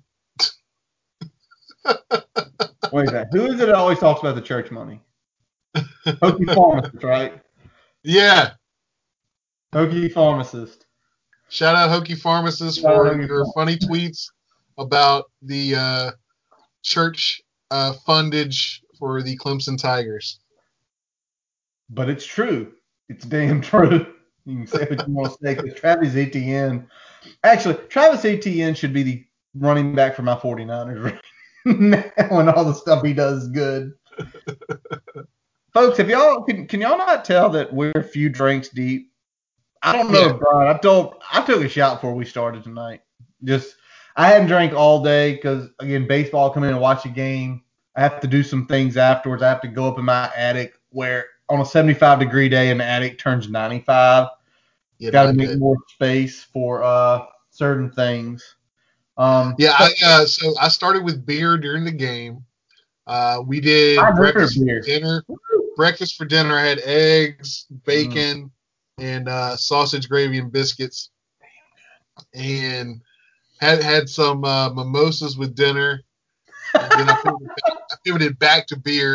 Wait a second. Who is it that always talks about the church money? Hokey Pharmacist, right? Yeah. Hokey Pharmacist. Shout out Hokey Pharmacist Shout out for Hokey your Pharmacist. funny tweets about the uh, church uh, fundage for the Clemson Tigers. But it's true. It's damn true. You can say what you want to say because Travis Etienne, actually, Travis Etienne should be the running back for my 49ers now and all the stuff he does is good. Folks, if y'all can, can y'all not tell that we're a few drinks deep? I don't know, Yeah. Brian. I told I took a shot before we started tonight. Just I hadn't drank all day because again, baseball come in and watch a game. I have to do some things afterwards. I have to go up in my attic where on a seventy-five degree day in the attic turns ninety-five. Yeah, Got to not make good. more space for uh certain things. Um, Yeah, I, uh, so I started with beer during the game. Uh, we did I drink breakfast for beer. dinner. Breakfast for dinner, I had eggs, bacon, and uh, sausage gravy and biscuits, and had had some uh, mimosas with dinner. And then I pivoted, back, I pivoted back to beer.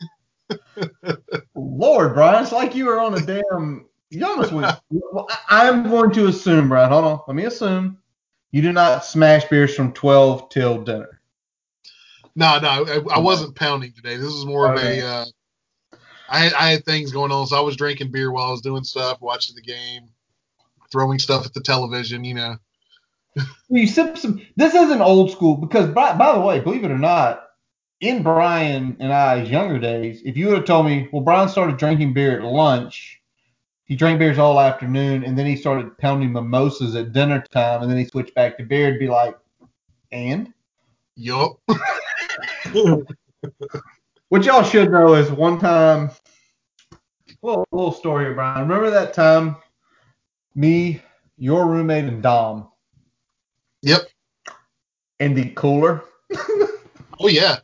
Lord, Brian, it's like you were on a damn. You almost went. Well, I- I'm going to assume, Brian. Hold on. Let me assume you do not smash beers from twelve till dinner. No, no, I, I wasn't pounding today. This was more Okay. of a. Uh, I had I had things going on, so I was drinking beer while I was doing stuff, watching the game, throwing stuff at the television. You know. You sip some. This isn't old school because, by, by the way, believe it or not, in Brian and I's younger days, if you would have told me, well, Brian started drinking beer at lunch, he drank beers all afternoon, and then he started pounding mimosas at dinner time, and then he switched back to beer, it'd be like, and? Yup. What y'all should know is one time, little, little story here, Brian. Remember that time me, your roommate, and Dom Yep. in the cooler? Oh yeah.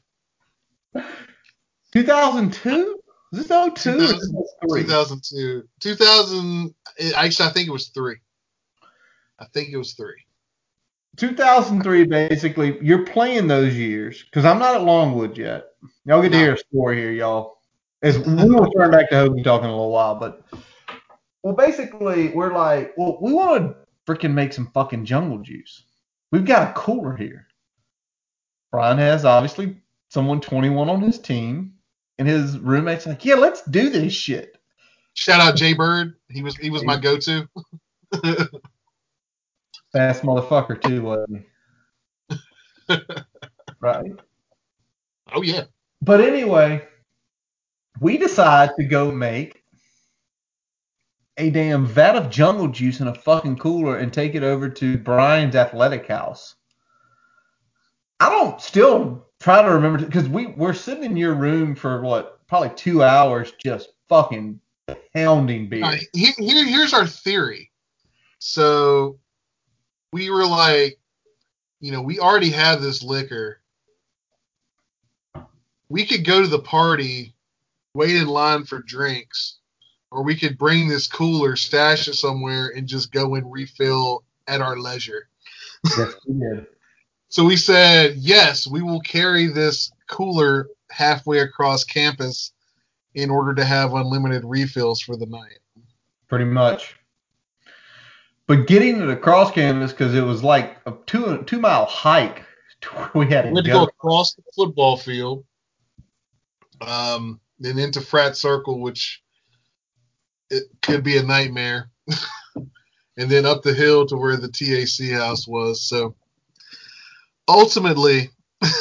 two thousand two? Is this oh two or is this three? two thousand two. two thousand. Actually, I think it was three. I think it was three. two thousand three, basically, you're playing those years because I'm not at Longwood yet. Y'all get to No. hear a story here, y'all. As we will turn back to Hogan talk in a little while, but well, basically, we're like, well, we want to freaking make some fucking jungle juice. We've got a cooler here. Brian has obviously someone twenty-one on his team, and his roommate's like, yeah, let's do this shit. Shout out Jay Bird. He was he was my go-to. Fast motherfucker too, wasn't he? Right. Oh yeah. But anyway, we decide to go make a damn vat of jungle juice in a fucking cooler and take it over to Brian's athletic house. I don't still try to remember because we we're sitting in your room for what probably two hours just fucking pounding beer. All right, here, here, here's our theory. So we were like, you know, we already have this liquor. We could go to the party, wait in line for drinks, or we could bring this cooler, stash it somewhere, and just go and refill at our leisure. Yes, we did. So we said, yes, we will carry this cooler halfway across campus in order to have unlimited refills for the night. Pretty much. But getting it across campus, because it was like a two two mile hike, we had to We had to go. go across the football field, um, then into Frat Circle, which it could be a nightmare, and then up the hill to where the T A C house was. So ultimately,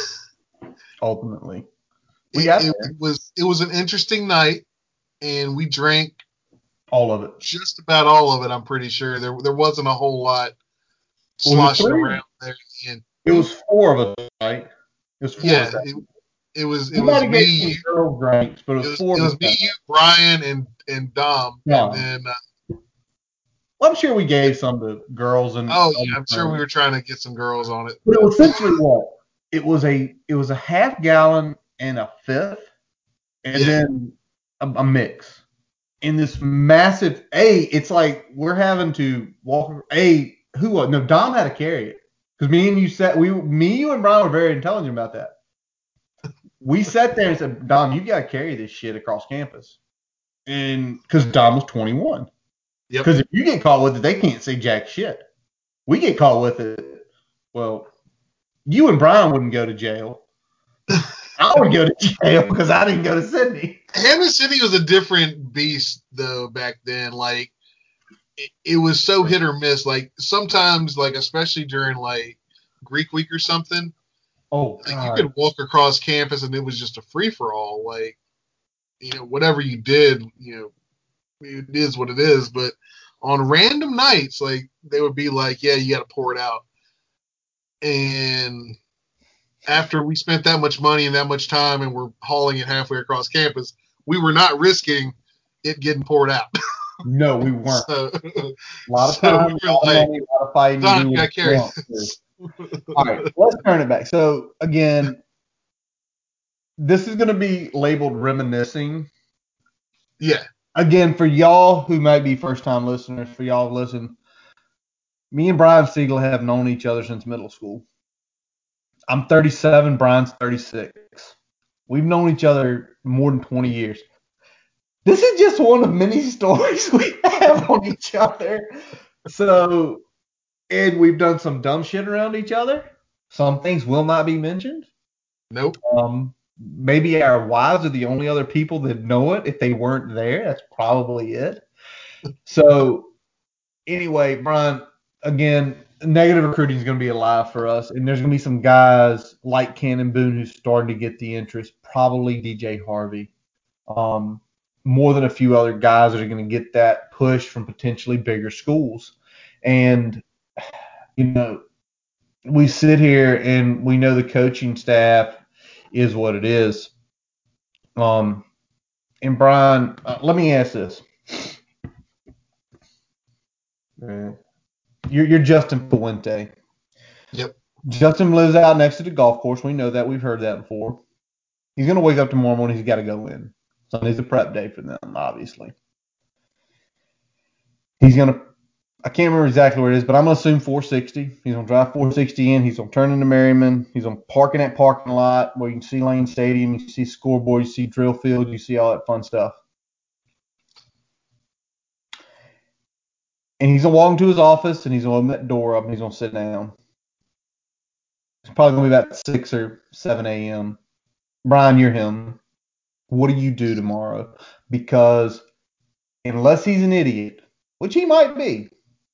Ultimately, it, we got it, there. it was it was an interesting night, and we drank All of it. just about all of it. I'm pretty sure there there wasn't a whole lot Was it sloshing three? around there. And It was four of us, right? It was four yeah, of us. it, it was We it might was have me, gave some you, girl drinks, but it it was was four it of was us. me, you, Brian, and and Dom, Dom. and then uh, Well, I'm sure we gave some to girls and oh other yeah, I'm sure we friends. were trying to get some girls on it. But it But was essentially what? It was a it was a half gallon and a fifth, and Yeah. then a, a mix. In this massive A, it's like we're having to walk. A who was no Dom had to carry it because me and you sat we me you and Brian were very intelligent about that. We sat there and said, Dom, you got to carry this shit across campus, and because Dom was twenty-one. Yep. Because if you get caught with it, they can't say jack shit. We get caught with it. Well, you and Brian wouldn't go to jail. I would go to jail because I didn't go to Sydney. Hammond City was a different beast though back then. Like it, it was so hit or miss. Like sometimes, like especially during like Greek week or something, Oh, like God. you could walk across campus and it was just a free for all. Like you know, whatever you did, you know, it is what it is. But on random nights, like they would be like, yeah, you got to pour it out. And after we spent that much money and that much time and we're hauling it halfway across campus, we were not risking it getting poured out. No, we weren't. So, A lot of so time, we a lot were of like, money, a lot of fighting. Don, we you were got carry drunk, this. too. All right, let's turn it back. So, again, this is going to be labeled reminiscing. Yeah. Again, for y'all who might be first-time listeners, for y'all to listen, me and Brian Siegel have known each other since middle school. I'm thirty-seven, Brian's thirty-six. We've known each other more than twenty years. This is just one of many stories we have on each other. So, and we've done some dumb shit around each other. Some things will not be mentioned. Nope. Um, maybe our wives are the only other people that know it. If they weren't there, that's probably it. So, anyway, Brian, again, negative recruiting is going to be alive for us, and there's going to be some guys like Cannon Boone who's starting to get the interest. Probably D J Harvey, um, more than a few other guys that are going to get that push from potentially bigger schools. And you know, we sit here and we know the coaching staff is what it is. Um, and Brian, uh, let me ask this. Uh, You're, you're Justin Fuente. Yep. Justin lives out next to the golf course. We know that. We've heard that before. He's going to wake up tomorrow morning. He's got to go in. Sunday's a prep day for them, obviously. He's going to, I can't remember exactly where it is, but I'm going to assume four sixty. He's going to drive four sixty in. He's going to turn into Merriman. He's going to park in that parking lot where you can see Lane Stadium, you see scoreboard, you see drill field, you see all that fun stuff. And he's going to walk into his office, and he's going to open that door up, and he's going to sit down. It's probably going to be about six or seven a.m. Brian, you're him. What do you do tomorrow? Because unless he's an idiot, which he might be,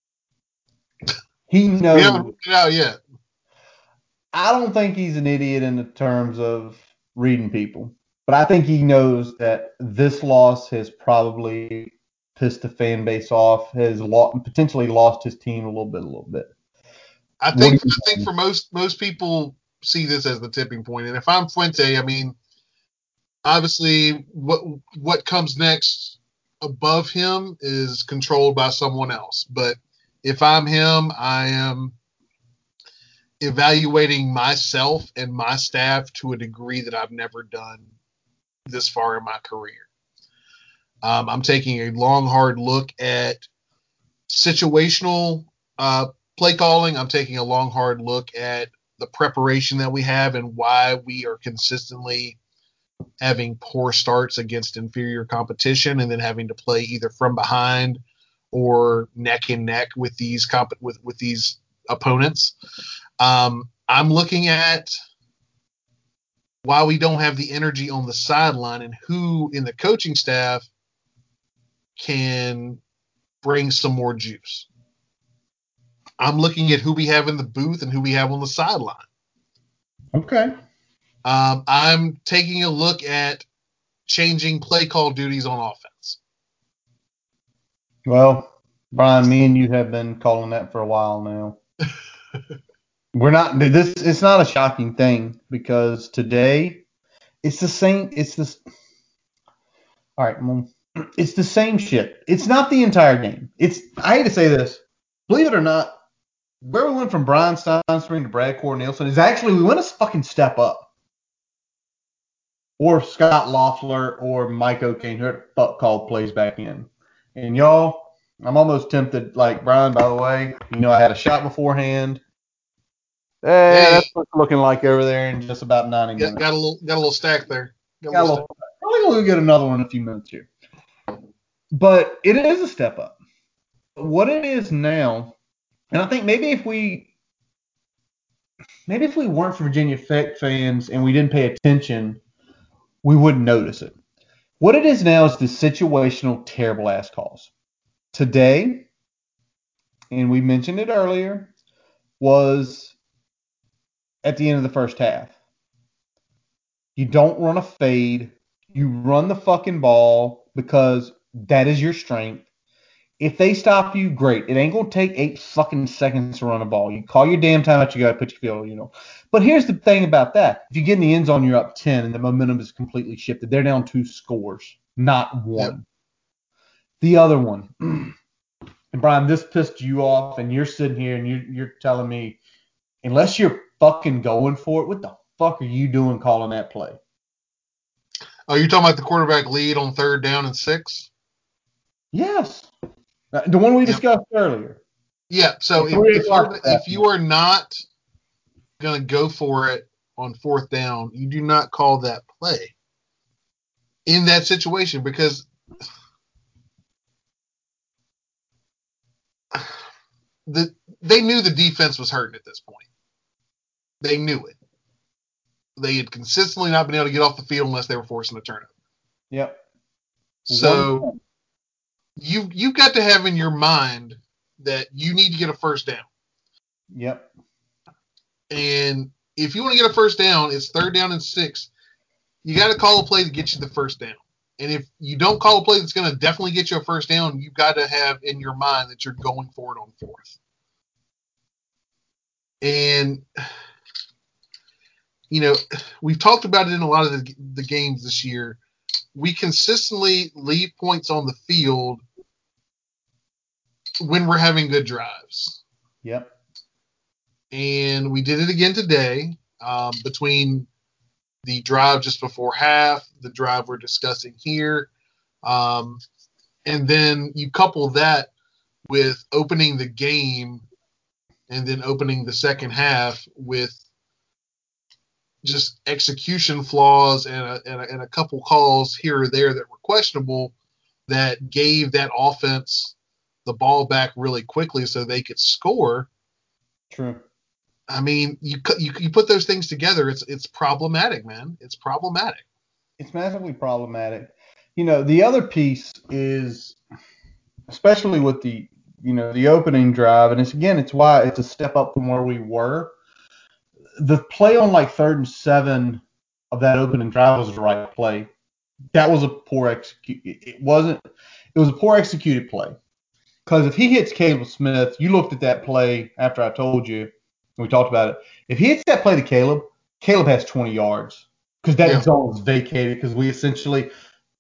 he knows. We haven't worked it out yet. I don't think he's an idiot in the terms of reading people, but I think he knows that this loss has probably pissed the fan base off, has lo- potentially lost his team a little bit, a little bit. I What think do you I think for most most people see this as the tipping point. And if I'm Fuente, I mean, obviously, what what comes next above him is controlled by someone else. But if I'm him, I am evaluating myself and my staff to a degree that I've never done this far in my career. Um, I'm taking a long, hard look at situational uh, play calling. I'm taking a long, hard look at the preparation that we have and why we are consistently having poor starts against inferior competition and then having to play either from behind or neck and neck with these comp- with, with these opponents. Um, I'm looking at why we don't have the energy on the sideline and who in the coaching staff can bring some more juice. I'm looking at who we have in the booth and who we have on the sideline. Okay. Um, I'm taking a look at changing play call duties on offense. Well, Brian, me and you have been calling that for a while now. We're not this. It's not a shocking thing because today it's the same. It's this. All right, well, it's the same shit. It's not the entire game. It's. I hate to say this. Believe it or not, where we went from Brian Steinspring to Brad Cornelison is actually we went a fucking step up. Or Scott Loeffler or Mike O'Kane, who fuck called plays back in. And y'all, I'm almost tempted. Like Brian, by the way, you know I had a shot beforehand. Eh, Hey, that's what it's looking like over there in just about ninety got, minutes. got a little got a little stack there. Got a Got a little little, probably going to get another one in a few minutes here. But it is a step up. What it is now, and I think maybe if we maybe if we weren't Virginia Tech fans and we didn't pay attention, we wouldn't notice it. What it is now is the situational terrible ass calls. Today, and we mentioned it earlier, was at the end of the first half. You don't run a fade. You run the fucking ball because that is your strength. If they stop you, great. It ain't going to take eight fucking seconds to run a ball. You call your damn time out, you got to put your field, you know. But here's the thing about that. If you get in the end zone, you're up ten and the momentum is completely shifted. They're down two scores, not one. Yep. The other one. And Brian, this pissed you off, and you're sitting here and you're, you're telling me, unless you're fucking going for it, what the fuck are you doing calling that play? Oh, you're talking about the quarterback lead on third down and six? Yes. The one we Yep. discussed earlier. Yeah, so if, if, you're, if you are not going to go for it on fourth down, you do not call that play in that situation because the they knew the defense was hurting at this point. They knew it. They had consistently not been able to get off the field unless they were forcing a turnover. Yep. So you you've got to have in your mind that you need to get a first down. Yep. And if you want to get a first down, it's third down and six. You got to call a play to get you the first down. And if you don't call a play that's going to definitely get you a first down, you've got to have in your mind that you're going for it on fourth. And, you know, we've talked about it in a lot of the, the games this year. We consistently leave points on the field when we're having good drives. Yep. And we did it again today um, between the drive just before half, the drive we're discussing here. Um, and then you couple that with opening the game and then opening the second half with just execution flaws and a, and a, and a couple calls here or there that were questionable that gave that offense the ball back really quickly so they could score. True. I mean, you you you put those things together, it's it's problematic, man. It's problematic. It's massively problematic. You know, the other piece is, especially with the, you know, the opening drive, and it's again, it's why it's a step up from where we were. The play on like third and seven of that opening drive was the right play. That was a poor execute. It wasn't. It was a poor executed play. Because if he hits Caleb Smith, you looked at that play after I told you, and we talked about it. If he hits that play to Caleb, Caleb has twenty yards because that Yeah. zone was vacated because we essentially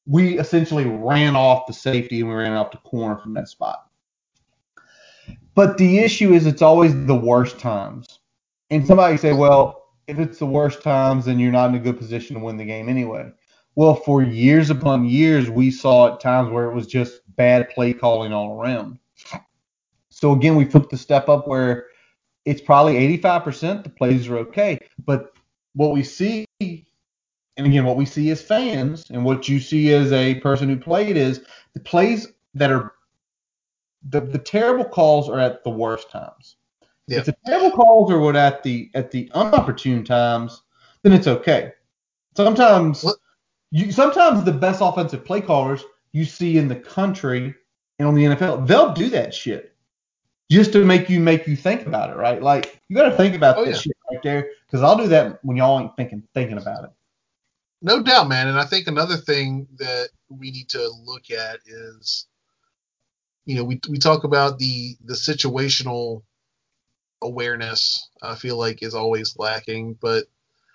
we essentially ran off the safety and we ran off the corner from that spot. But the issue is it's always the worst times. And somebody say, well, if it's the worst times, then you're not in a good position to win the game anyway. Well, for years upon years, we saw at times where it was just bad play calling all around. So again, we took the step up where it's probably eighty-five percent the plays are okay. But what we see, and again, what we see as fans and what you see as a person who played is the plays that are the, the terrible calls are at the worst times. Yeah. If the terrible calls are what at the at the unopportune times, then it's okay. Sometimes What? you sometimes the best offensive play callers you see in the country and on the N F L, they'll do that shit just to make you make you think about it, right? Like you got to think about Oh, that yeah. shit right there because I'll do that when y'all ain't thinking thinking about it. No doubt, man. And I think another thing that we need to look at is, you know, we we talk about the the situational awareness. I feel like is always lacking, but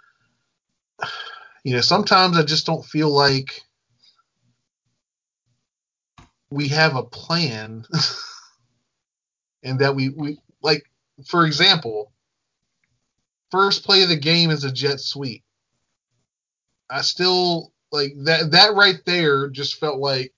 you know, sometimes I just don't feel like we have a plan, and that we we like, for example, first play of the game is a jet sweep. I still like that. That right there just felt like,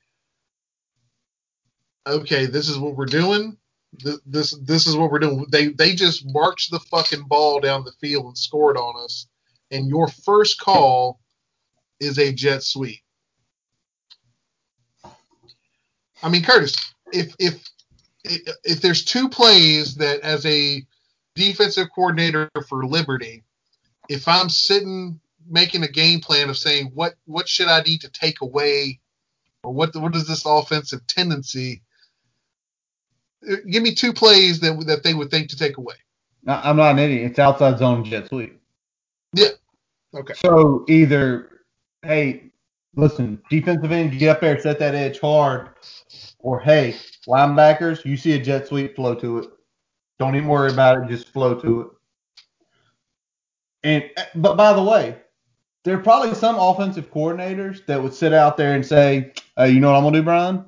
okay, this is what we're doing. This this is what we're doing. They they just marched the fucking ball down the field and scored on us, and your first call is a jet sweep. I mean, Curtis, if if if there's two plays that as a defensive coordinator for Liberty, if I'm sitting making a game plan of saying what what should I need to take away, or what what is this offensive tendency? Give me two plays that that they would think to take away. I'm not an idiot. It's outside zone jet sweep. Yeah. Okay. So either, hey, listen, defensive end, get up there, set that edge hard, or hey, linebackers, you see a jet sweep, flow to it. Don't even worry about it, just flow to it. And but by the way, there are probably some offensive coordinators that would sit out there and say, hey, you know what I'm gonna do, Brian?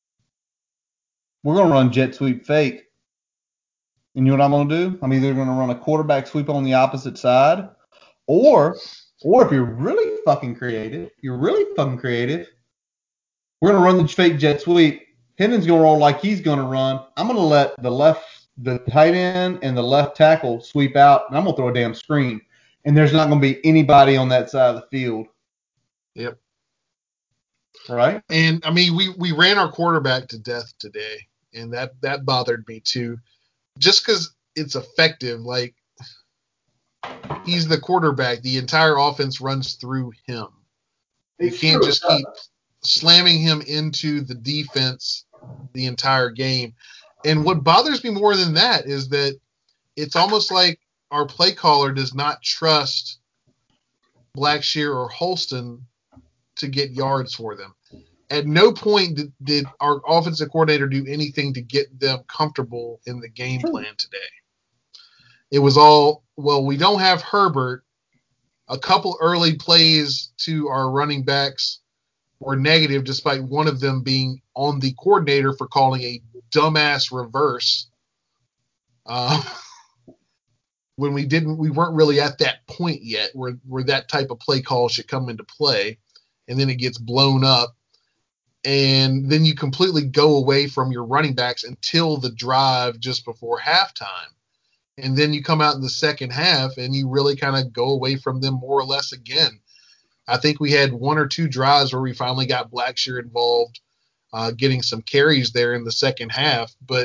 We're gonna run jet sweep fake. And you know what I'm gonna do? I'm either gonna run a quarterback sweep on the opposite side, or or if you're really fucking creative, you're really fucking creative, we're gonna run the fake jet sweep. Hendon's gonna roll like he's gonna run. I'm gonna let the left, the tight end and the left tackle sweep out, and I'm gonna throw a damn screen. And there's not gonna be anybody on that side of the field. Yep. Right? And I mean, we we ran our quarterback to death today, and that that bothered me too. Just because it's effective, like he's the quarterback, the entire offense runs through him. You It's can't true. just keep slamming him into the defense the entire game. And what bothers me more than that is that it's almost like our play caller does not trust Blackshear or Holston to get yards for them. At no point did, did our offensive coordinator do anything to get them comfortable in the game plan today. It was all, well, we don't have Herbert. A couple early plays to our running backs were negative, despite one of them being on the coordinator for calling a dumbass reverse. Uh, when we didn't, we weren't really at that point yet where, where that type of play call should come into play. And then it gets blown up. And then you completely go away from your running backs until the drive just before halftime. And then you come out in the second half and you really kind of go away from them more or less again. I think we had one or two drives where we finally got Blackshear involved, uh, getting some carries there in the second half. But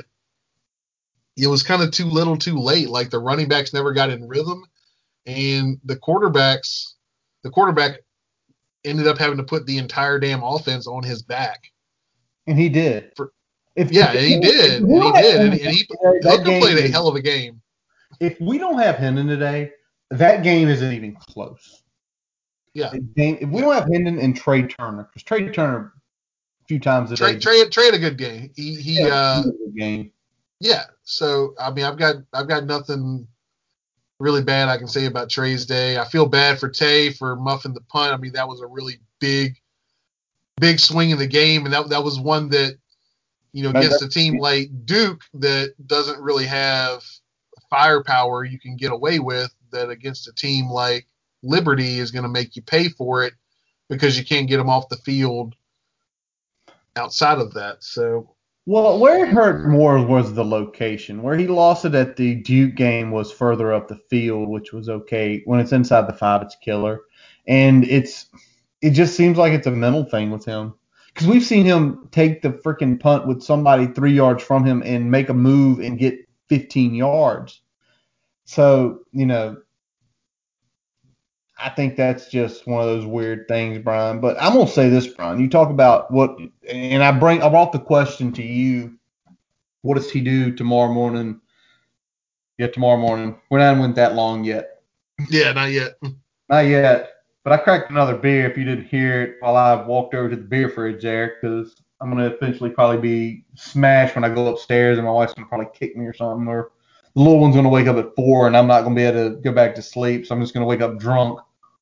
it was kind of too little too late. Like the running backs never got in rhythm. And the quarterbacks, the quarterback ended up having to put the entire damn offense on his back. And he did. For, if, yeah, and he did. And he did. And, and he Hendon played a hell of a game. If we don't have Hendon today, that game isn't even close. Yeah. Game, if we don't have Hendon and Trey Turner, because Trey Turner a few times a Trey, day. Trey, Trey had a good game. He, he, yeah, uh, a good game. Yeah. So I mean, I've got, I've got nothing really bad I can say about Trey's day. I feel bad for Tay for muffing the punt. I mean, that was a really big, big swing in the game, and that that was one that, you know, against a team like Duke that doesn't really have firepower you can get away with, that against a team like Liberty is going to make you pay for it because you can't get them off the field outside of that. So, well, where it hurt more was the location. Where he lost it at the Duke game was further up the field, which was okay. When it's inside the five, it's killer. And it's it just seems like it's a mental thing with him. Because we've seen him take the freaking punt with somebody three yards from him and make a move and get fifteen yards. So, you know, I think that's just one of those weird things, Brian. But I'm gonna say this, Brian. You talk about what, and I bring, I brought the question to you. What does he do tomorrow morning? Yeah, tomorrow morning. We're not went that long yet. Yeah, not yet. Not yet. But I cracked another beer. If you didn't hear it, while I walked over to the beer fridge there, because I'm gonna eventually probably be smashed when I go upstairs, and my wife's gonna probably kick me or something, or the little one's gonna wake up at four, and I'm not gonna be able to go back to sleep, so I'm just gonna wake up drunk.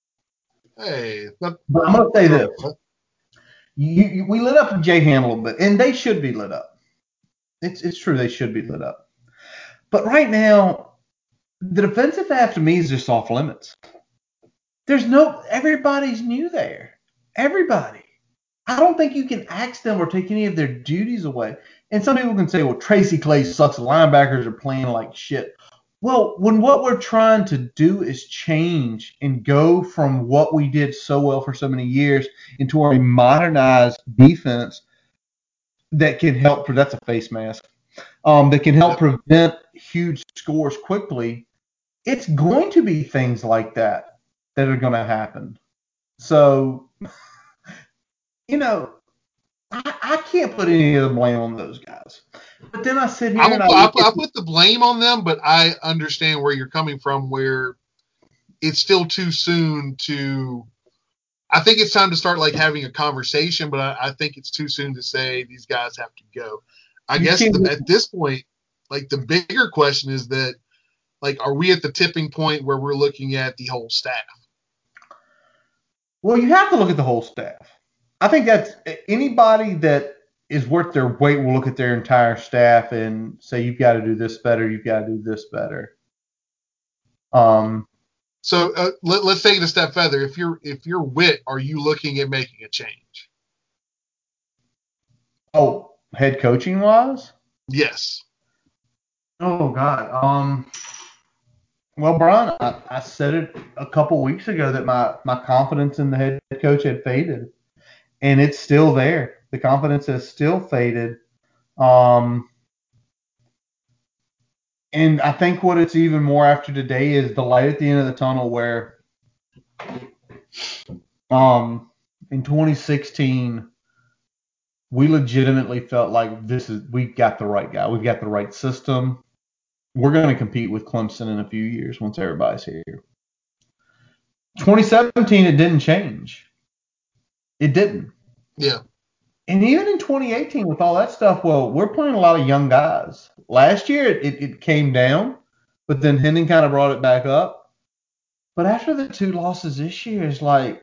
Hey, but, but I'm going to say this. You, you, we lit up Jay Ham a little bit, and they should be lit up. It's it's true, they should be lit up. But right now, the defensive half to me is just off limits. There's no – everybody's new there. Everybody. I don't think you can axe them or take any of their duties away. And some people can say, well, Tracy Clay sucks. The linebackers are playing like shit. Well, when what we're trying to do is change and go from what we did so well for so many years into a modernized defense that can help – that's a face mask – um, that can help prevent huge scores quickly, it's going to be things like that that are going to happen. So, you know, I, I can't put any of the blame on those guys. But then I sit here I, and I, I, I, I put the blame on them, but I understand where you're coming from, where it's still too soon to – I think it's time to start, like, having a conversation, but I, I think it's too soon to say these guys have to go. I guess the, at this point, like, the bigger question is that, like, are we at the tipping point where we're looking at the whole staff? Well, you have to look at the whole staff. I think that's anybody that is worth their weight will look at their entire staff and say, you've got to do this better, you've got to do this better. Um. So uh, let, let's take it a step further. If you're if you're Witt, are you looking at making a change? Oh, head coaching wise? Yes. Oh God. Um. Well, Brian, I, I said it a couple weeks ago that my, my confidence in the head coach had faded, and it's still there. The confidence has still faded. Um, and I think what it's even more after today is the light at the end of the tunnel where um, in twenty sixteen, we legitimately felt like this is we've got the right guy. We've got the right system. We're going to compete with Clemson in a few years once everybody's here. twenty seventeen, it didn't change. It didn't. Yeah. And even in twenty eighteen, with all that stuff, well, we're playing a lot of young guys. Last year, it, it, it came down, but then Hendon kind of brought it back up. But after the two losses this year, it's like,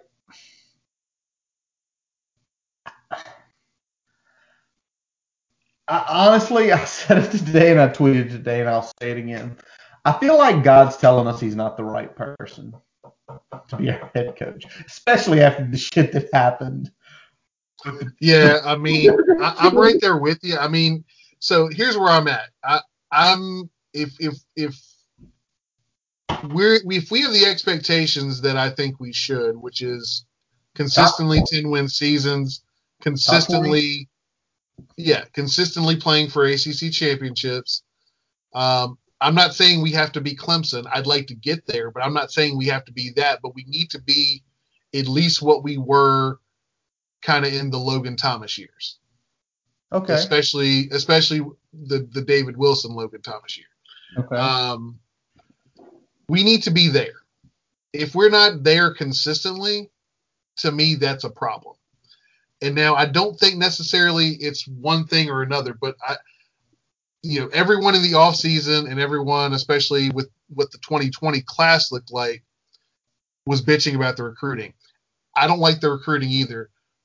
I, honestly, I said it today and I tweeted today and I'll say it again. I feel like God's telling us he's not the right person to be our head coach, especially after the shit that happened. Yeah, I mean, I, I'm right there with you. I mean, so here's where I'm at. I, I'm if if if we're if we have the expectations that I think we should, which is consistently ten win seasons, consistently, yeah, consistently playing for A C C championships. Um, I'm not saying we have to be Clemson. I'd like to get there, but I'm not saying we have to be that. But we need to be at least what we were kind of in the Logan Thomas years. Okay. Especially especially the, the David Wilson Logan Thomas year. Okay. Um, we need to be there. If we're not there consistently, to me, that's a problem. And now I don't think necessarily it's one thing or another, but I, you know, everyone in the offseason and everyone, especially with what the twenty twenty class looked like, was bitching about the recruiting. I don't like the recruiting either.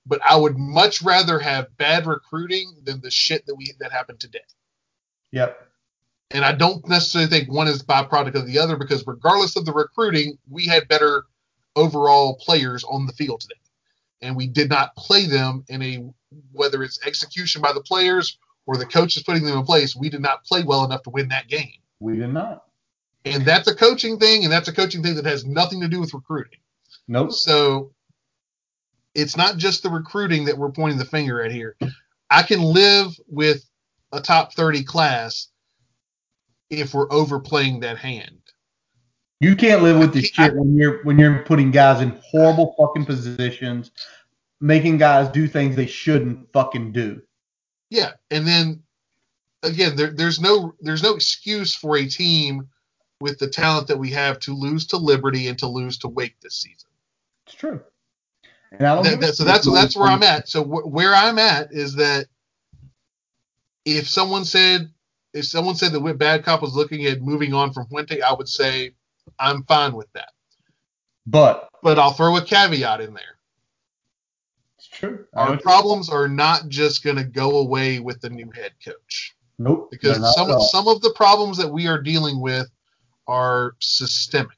but I would much rather have bad recruiting than the shit that we that happened today. Yep. And I don't necessarily think one is byproduct of the other, because regardless of the recruiting, we had better overall players on the field today. And we did not play them in a, whether it's execution by the players or the coaches putting them in place, we did not play well enough to win that game. We did not. And that's a coaching thing, and that's a coaching thing that has nothing to do with recruiting. Nope. So it's not just the recruiting that we're pointing the finger at here. I can live with a top thirty class if we're overplaying that hand. You can't live with this shit when you're when you're putting guys in horrible fucking positions, making guys do things they shouldn't fucking do. Yeah, and then again, there, there's no there's no excuse for a team with the talent that we have to lose to Liberty and to lose to Wake this season. It's true. And I don't That, give a that, so shit that's if that's you- where I'm at. So wh- where I'm at is that if someone said if someone said that Whit Badcock was looking at moving on from Fuente, I would say I'm fine with that. But But I'll throw a caveat in there. it's true. I know Our what problems are not just going to go away with the new head coach, you're- Nope. because they're not some at all. some of the problems that we are dealing with are systemic.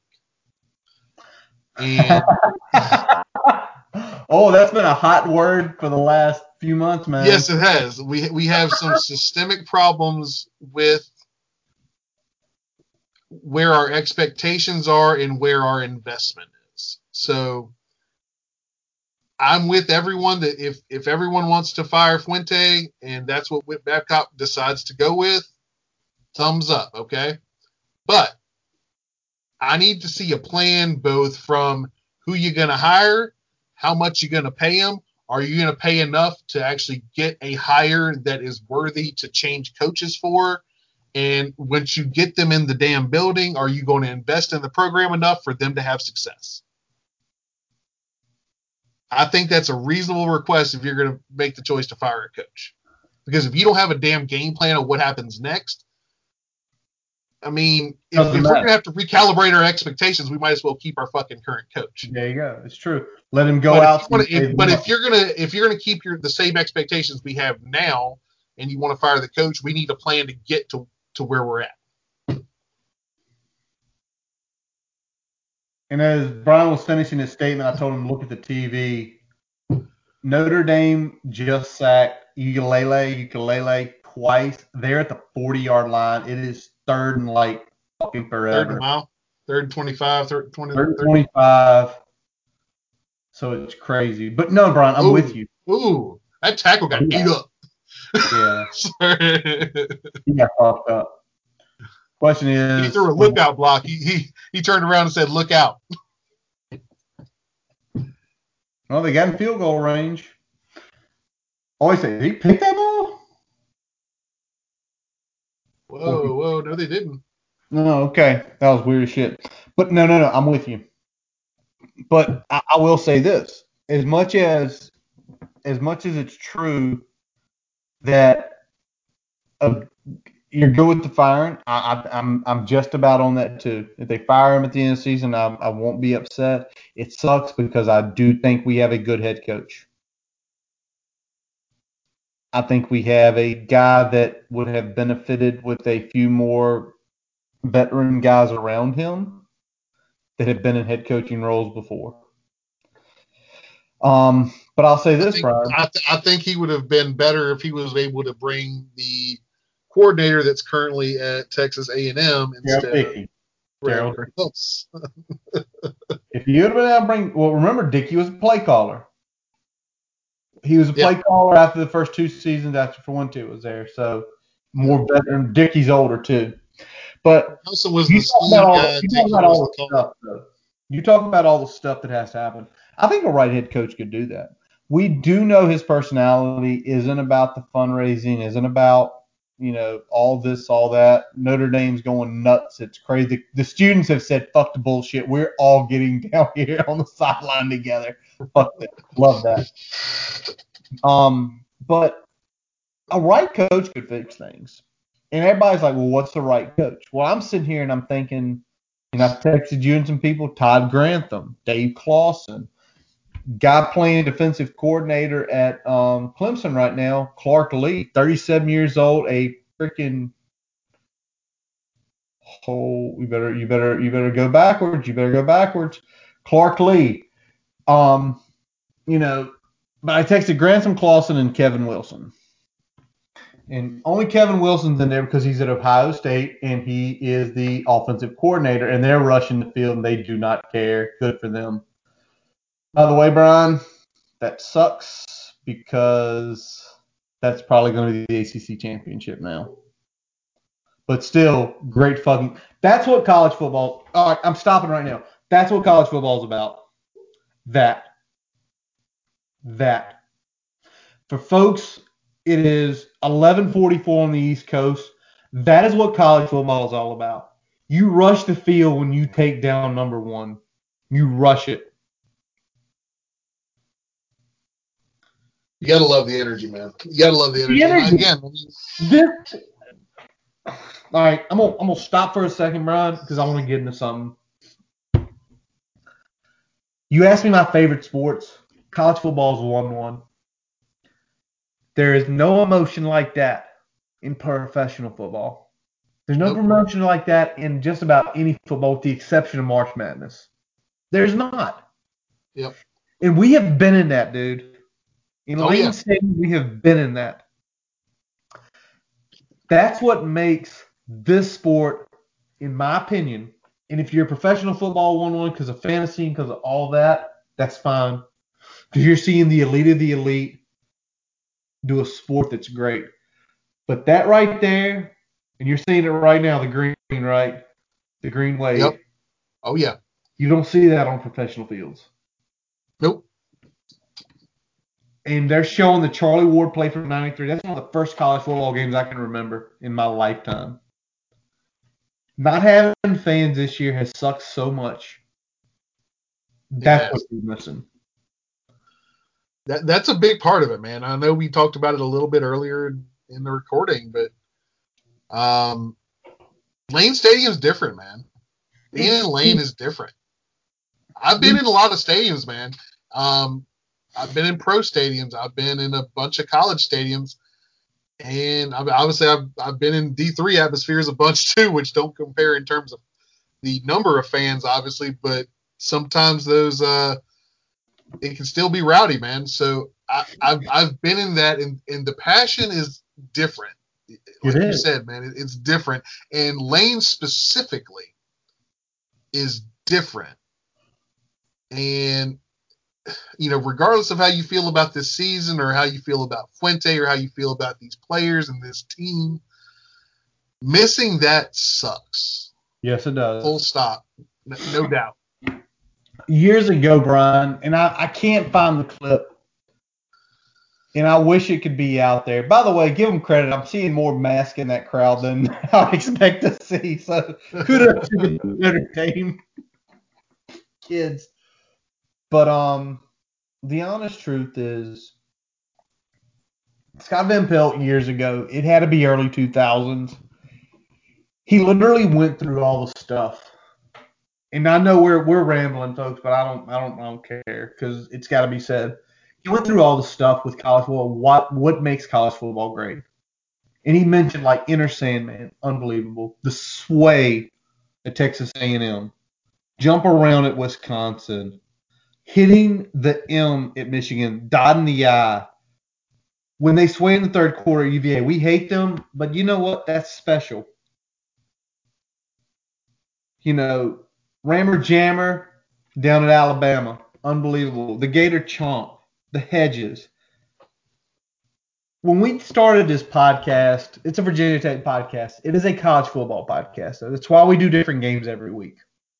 And Oh, that's been a hot word for the last few months, man. yes, it has. We we have some systemic problems with where our expectations are and where our investment is. So I'm with everyone that if if everyone wants to fire Fuente and that's what Whit Babcock decides to go with, thumbs up, okay? But I need to see a plan both from who you're going to hire, how much you're going to pay them. Are you going to pay enough to actually get a hire that is worthy to change coaches for? And once you get them in the damn building, are you going to invest in the program enough for them to have success? I think that's a reasonable request if you're going to make the choice to fire a coach. Because if you don't have a damn game plan of what happens next, I mean, if, Doesn't if we're matter. going to have to recalibrate our expectations, we might as well keep our fucking current coach. There you go. It's true. Let him go But, out. if, you wanna, and save if, but the if you're gonna if you're gonna keep your the same expectations we have now, and you want to fire the coach, we need a plan to get to, to where we're at. And as Brian was finishing his statement, I told him to look at the T V. Notre Dame just sacked Ukulele, Ukulele twice. They're at the forty-yard line. It is third and like fucking Third and forever. a mile, third and twenty-five, third and twenty. Third and third. twenty-five. So it's crazy. But no, Brian, I'm Ooh, with you. Ooh, that tackle got Yeah. ate up. Yeah, Sorry. he got fucked up. Question is, He threw a lookout block. He, he he turned around and said, "Look out." well, they got in field goal range. Always say, did he pick that ball? Whoa, whoa, no, they didn't. No, okay. That was weird as shit. But no, no, no, I'm with you. But I, I will say this. As much as as much as it's true that uh, you're good with the firing, I, I, I'm I'm just about on that too. If they fire him at the end of the season, I, I won't be upset. It sucks because I do think we have a good head coach. I think we have a guy that would have benefited with a few more veteran guys around him that have been in head coaching roles before. Um, but I'll say I this, think, Brian. I, th- I think he would have been better if he was able to bring the coordinator that's currently at Texas A and M instead of Dickey. Gerald. wherever else. If you would have been able to bring, well, remember Dickey was a play caller. He was a play Yeah. caller after the first two seasons after Fuente was there. So more veteran. Dickey's older too. But Also was you the talk scheme about all, guy. the, you Dickey talk about was all the the caller. stuff. Though. You talk about all the stuff that has to happen. I think a right head coach could do that. We do know his personality isn't about the fundraising, isn't about, you know, all this, all that. Notre Dame's going nuts. It's crazy. The students have said, fuck the bullshit. We're all getting down here on the sideline together. Fuck it. Love that. Um, but a right coach could fix things. And everybody's like, well, what's the right coach? Well, I'm sitting here and I'm thinking, and I've texted you and some people, Todd Grantham, Dave Clawson, guy playing defensive coordinator at um, Clemson right now, Clark Lee, thirty-seven years old, a freaking oh, you better you better you better go backwards. You better go backwards. Clark Lee. Um, you know, but I texted Grantham Clausen and Kevin Wilson. And only Kevin Wilson's in there because he's at Ohio State and he is the offensive coordinator, and they're rushing the field and they do not care. Good for them. By the way, Brian, that sucks because that's probably going to be the A C C championship now. But still, great fucking. That's what college football. All right, I'm stopping right now. That's what college football is about. That. That. For folks, it is eleven forty-four on the East Coast. That is what college football is all about. You rush the field when you take down number one. You rush it. You gotta love the energy, man. You gotta love the energy. The energy. Again, This. All right, I'm gonna I'm gonna stop for a second, Brian, because I want to get into something. You asked me my favorite sports. College football is one one. There is no emotion like that in professional football. There's no Nope. emotion like that in just about any football, with the exception of March Madness. There's not. Yep. And we have been in that, dude. In Oh, Lane yeah. Stadium, we have been in that. That's what makes this sport, in my opinion, and if you're a professional football one one because of fantasy and because of all that, that's fine. Because you're seeing the elite of the elite do a sport that's great. But that right there, and you're seeing it right now, the green, right? The green wave. Yep. Oh, yeah. You don't see that on professional fields. Nope. And they're showing the Charlie Ward play from ninety-three. That's one of the first college football games I can remember in my lifetime. Not having fans this year has sucked so much. That's Yes. what we're missing. That that's a big part of it, man. I know we talked about it a little bit earlier in, in the recording, but um, Lane Stadium's different, man. Being in Lane is different. I've been in a lot of stadiums, man. Um, I've been in pro stadiums. I've been in a bunch of college stadiums, and I- obviously I've I've been in D three atmospheres a bunch too, which don't compare in terms of the number of fans, obviously, but sometimes those uh, it can still be rowdy, man. So I, I've I've been in that, and, and the passion is different. Like It you is. said, man, it, it's different, and Lane specifically is different. And you know, regardless of how you feel about this season or how you feel about Fuente or how you feel about these players and this team, missing that sucks. Yes, it does. Full stop. No, no doubt. Years ago, Brian, and I, I can't find the clip, and I wish it could be out there. By the way, give them credit. I'm seeing more mask in that crowd than I expect to see. So kudos to the Notre Dame kids. But um, the honest truth is, Scott Van Pelt years ago, it had to be early two thousands. He literally went through all the stuff. And I know we're we're rambling, folks, but I don't I don't I don't care because it's got to be said. He went through all the stuff with college football. What what makes college football great? And he mentioned like Inner Sandman, unbelievable. The sway at Texas A and M, jump around at Wisconsin, hitting the M at Michigan, dotting the I. When they sway in the third quarter at U V A, we hate them, but you know what? That's special. You know, Rammer Jammer down at Alabama, unbelievable. The Gator Chomp, the Hedges. When we started this podcast, it's a Virginia Tech podcast. It is a college football podcast. So that's why we do different games every week.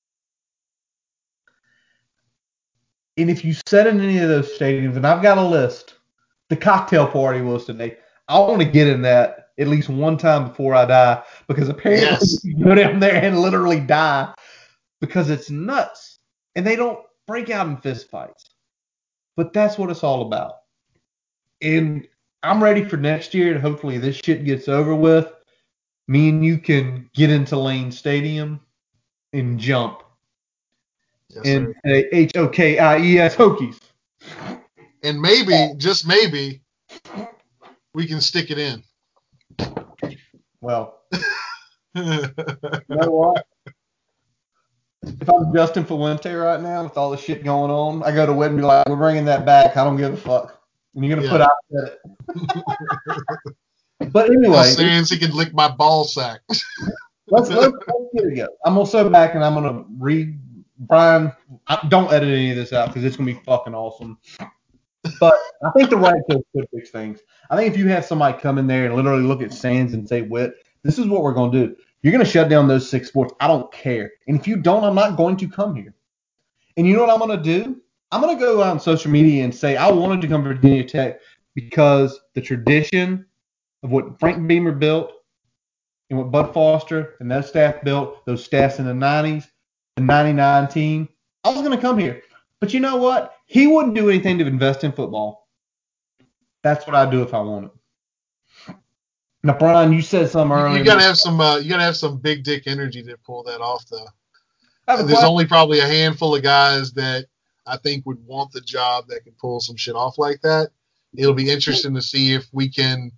And if you sit in any of those stadiums, and I've got a list, the cocktail party was today. I want to get in that at least one time before I die because apparently Yes. you go down there and literally die because it's nuts. And they don't break out in fist fights. But that's what it's all about. And I'm ready for next year, and hopefully this shit gets over with. Me and you can get into Lane Stadium and jump Yes, and sir. say H O K I E S Hokies. And maybe, just maybe, we can stick it in. Well, you know what? If I'm Justin Fuente right now with all the shit going on, I go to Witten and be like, we're bringing that back. I don't give a fuck. And you're going to Yeah. put out it. But Tell anyway, Sands he can lick my ball sack. let's, let's, let's get it go. I'm going to sit back and I'm going to read Brian. I, don't edit any of this out because it's going to be fucking awesome. But I think the right coach could fix things. I think if you have somebody come in there and literally look at Sands and say, Witt, this is what we're going to do. You're going to shut down those six sports. I don't care. And if you don't, I'm not going to come here. And you know what I'm going to do? I'm going to go out on social media and say I wanted to come to Virginia Tech because the tradition of what Frank Beamer built and what Bud Foster and that staff built, those staffs in the nineties, the ninety-nine team, I was going to come here. But you know what? He wouldn't do anything to invest in football. That's what I'd do if I wanted. Now, Brian, you said something You, earlier. you gotta have some. Uh, you gotta have some big dick energy to pull that off, though. I have a There's question. only probably a handful of guys that I think would want the job that could pull some shit off like that. It'll be interesting to see if we can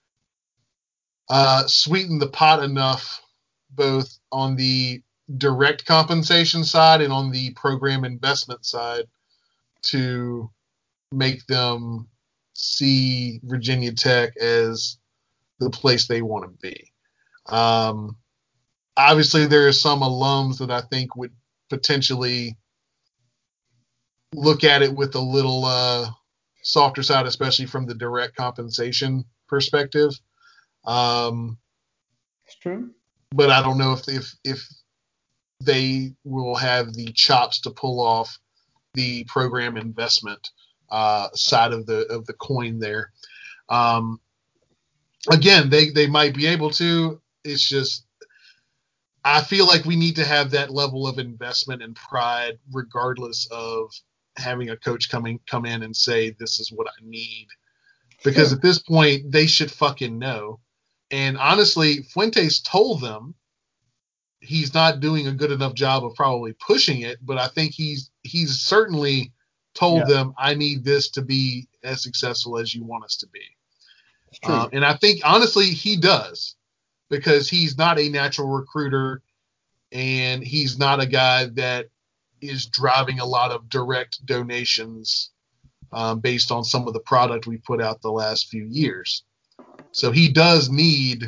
uh, sweeten the pot enough, both on the direct compensation side and on the program investment side, to make them see Virginia Tech as the place they want to be. Um, obviously, there are some alums that I think would potentially look at it with a little uh, softer side, especially from the direct compensation perspective. Um, It's true. but I don't know if if if they will have the chops to pull off the program investment uh, side of the of the coin there. Um, again, they they might be able to. It's just I feel like we need to have that level of investment and pride, regardless of having a coach coming come in and say this is what I need, because Sure. at this point they should fucking know. And honestly, Fuentes told them he's not doing a good enough job of probably pushing it, but I think he's he's certainly told Yeah. them I need this to be as successful as you want us to be. It's true. Um, and I think honestly he does, because he's not a natural recruiter and he's not a guy that is driving a lot of direct donations um, based on some of the product we put out the last few years. So he does need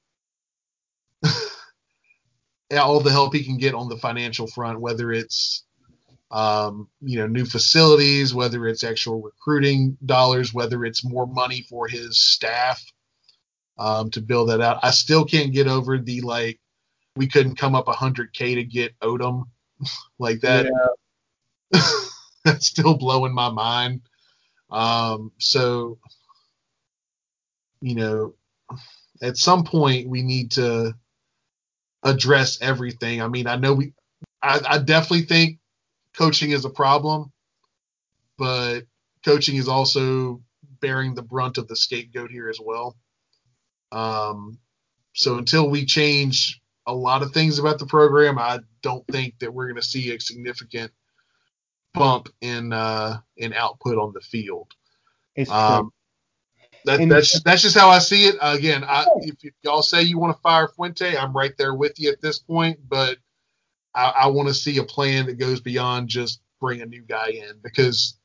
all the help he can get on the financial front, whether it's um, you know new facilities, whether it's actual recruiting dollars, whether it's more money for his staff um, to build that out. I still can't get over the like we couldn't come up one hundred K to get Odom like that. Yeah. That's still blowing my mind. Um, so, you know, at some point we need to address everything. I mean, I know we, I, I definitely think coaching is a problem, but coaching is also bearing the brunt of the scapegoat here as well. Um, so until we change a lot of things about the program, I don't think that we're going to see a significant bump in uh, in output on the field. It's true. Um, that, And- that's that's just how I see it. Uh, again, I, if, if y'all say you want to fire Fuente, I'm right there with you at this point. But I, I want to see a plan that goes beyond just bring a new guy in, because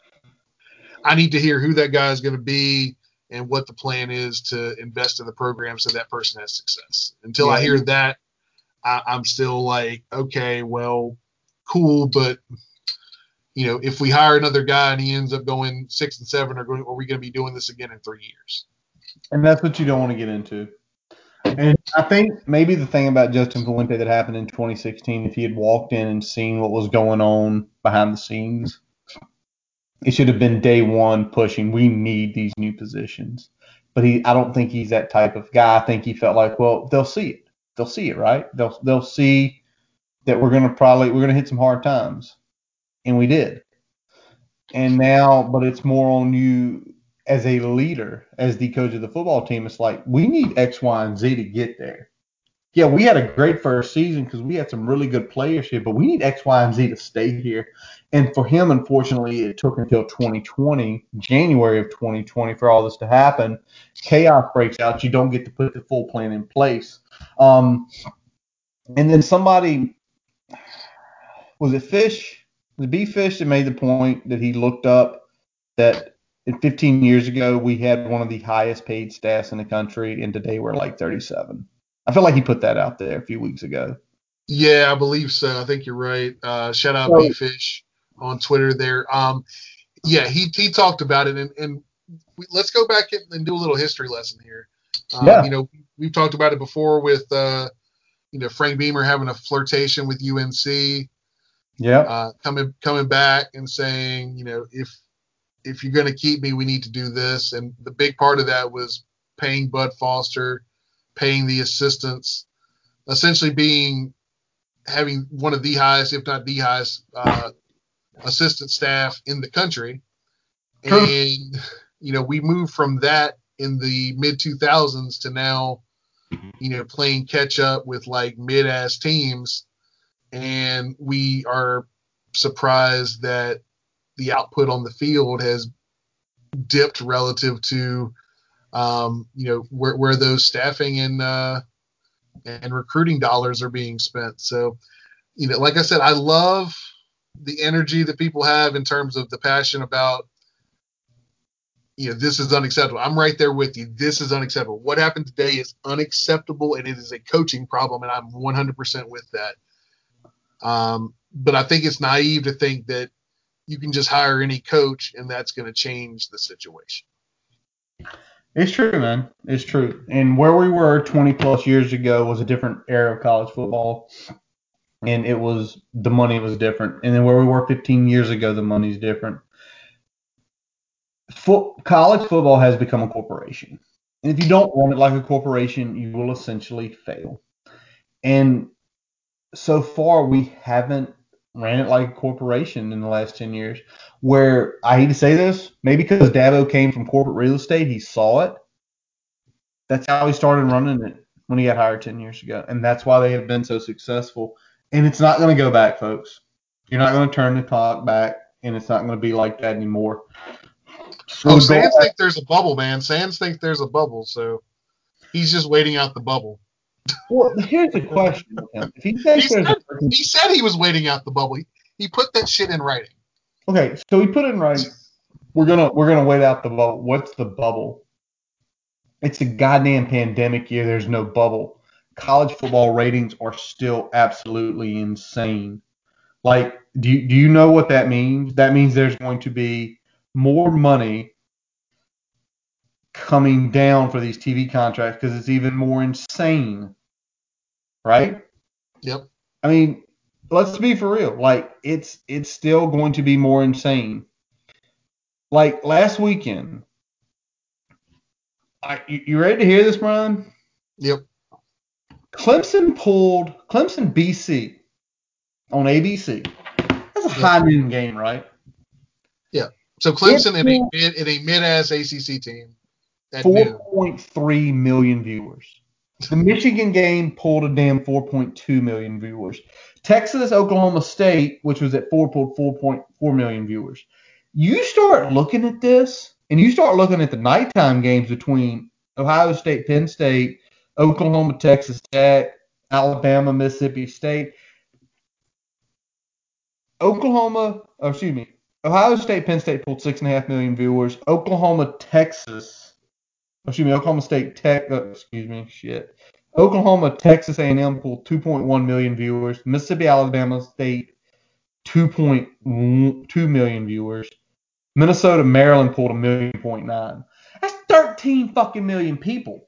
I need to hear who that guy is going to be and what the plan is to invest in the program so that person has success. Until I Yeah. hear that, I, I'm still like, okay, well, cool, but you know, if we hire another guy and he ends up going six and seven, are, going, are we going to be doing this again in three years? And that's what you don't want to get into. And I think maybe the thing about Justin Fuente that happened in twenty sixteen, if he had walked in and seen what was going on behind the scenes, it should have been day one pushing. We need these new positions. But he, I don't think he's that type of guy. I think he felt like, well, they'll see it. They'll see it, right? They'll they'll see that we're gonna probably we're gonna hit some hard times, and we did. And now, but it's more on you as a leader, as the coach of the football team. It's like we need X, Y, and Z to get there. Yeah, we had a great first season because we had some really good players here, but we need X, Y, and Z to stay here. And for him, unfortunately, it took until twenty twenty, January of twenty twenty, for all this to happen. Chaos breaks out. You don't get to put the full plan in place. Um, and then somebody, was it Fish? Was it B Fish that made the point that he looked up that fifteen years ago we had one of the highest paid staffs in the country, and today we're like thirty-seven. I feel like he put that out there a few weeks ago. Yeah, I believe so. I think you're right. Uh, shout out So- B Fish on Twitter there. Um, yeah, he he talked about it, and, and we, let's go back and, and do a little history lesson here. Um, Yeah. You know, we've talked about it before with uh, you know Frank Beamer having a flirtation with U N C, Yeah. uh, coming coming back and saying, you know, if if you're going to keep me, we need to do this. And the big part of that was paying Bud Foster, paying the assistants, essentially being having one of the highest, if not the highest, uh, assistant staff in the country. True. And, you know, we moved from that in the mid two thousands to now, you know, playing catch up with like mid ass teams. And we are surprised that the output on the field has dipped relative to, um, you know, where, where those staffing and, uh, and recruiting dollars are being spent. So, you know, like I said, I love the energy that people have in terms of the passion about, you know, this is unacceptable. I'm right there with you. This is unacceptable. What happened today is unacceptable, and it is a coaching problem, and I'm one hundred percent with that. Um, but I think it's naive to think that you can just hire any coach and that's going to change the situation. It's true, man. It's true. And where we were twenty plus years ago was a different era of college football. And it was, the money was different. And then where we were fifteen years ago, the money's different. Fo- college football has become a corporation. And if you don't run it like a corporation, you will essentially fail. And so far, we haven't ran it like a corporation in the last ten years. Where, I hate to say this, maybe because Dabo came from corporate real estate, he saw it. That's how he started running it when he got hired ten years ago. And that's why they have been so successful. And it's not going to go back, folks. You're not going to turn the clock back, and it's not going to be like that anymore. So Oh, the Sands goal- think there's a bubble, man. Sands think there's a bubble, so he's just waiting out the bubble. well, here's the question with him. If he He thinks there's said, a he said he was waiting out the bubble. He, he put that shit in writing. okay, so he put it in right. We're gonna we're gonna wait out the bubble. What's the bubble? It's a goddamn pandemic year. There's no bubble. College football ratings are still absolutely insane. Like, do you, do you know what that means? That means there's going to be more money coming down for these T V contracts because it's even more insane, right? Yep. I mean, let's be for real. Like, it's it's still going to be more insane. Like last weekend, I, you, you ready to hear this, Brian? Yep. Clemson pulled Clemson B C on A B C. That's a Yep. high noon game, right? Yeah. So Clemson It in a pulled mid in a mid ass A C C team at four noon. point three million viewers. The Michigan game pulled a damn four point two million viewers. Texas, Oklahoma State, which was at four point four million viewers. You start looking at this, and you start looking at the nighttime games between Ohio State, Penn State, Oklahoma, Texas Tech, Alabama, Mississippi State. Oklahoma, oh, excuse me, Ohio State, Penn State pulled six and a half million viewers. Oklahoma, Texas, oh, excuse me, Oklahoma State Tech, uh, excuse me, shit. Oklahoma, Texas A and M pulled two point one million viewers. Mississippi, Alabama State, two point two million viewers. Minnesota, Maryland pulled a million point nine. That's thirteen fucking million people.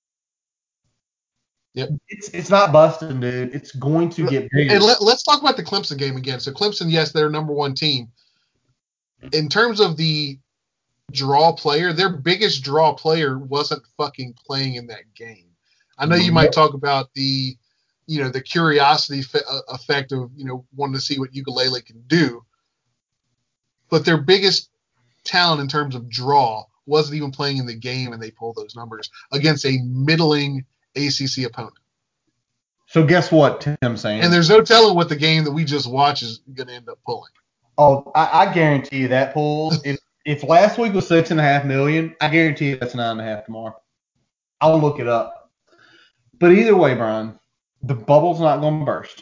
Yep. It's it's not busting, dude. It's going to get bigger. And let, let's talk about the Clemson game again. So Clemson, yes, they're number one team. In terms of the draw player, their biggest draw player wasn't fucking playing in that game. I know you might talk about the, you know, the curiosity fe- effect of, you know, wanting to see what Ukulele can do. But their biggest talent in terms of draw wasn't even playing in the game, and they pulled those numbers against a middling A C C opponent. So guess what, Tim saying? And there's no telling what the game that we just watched is going to end up pulling. Oh, I, I guarantee you that pool. If if last week was six and a half million, I guarantee you that's nine and a half tomorrow. I'll look it up. But either way, Brian, the bubble's not going to burst.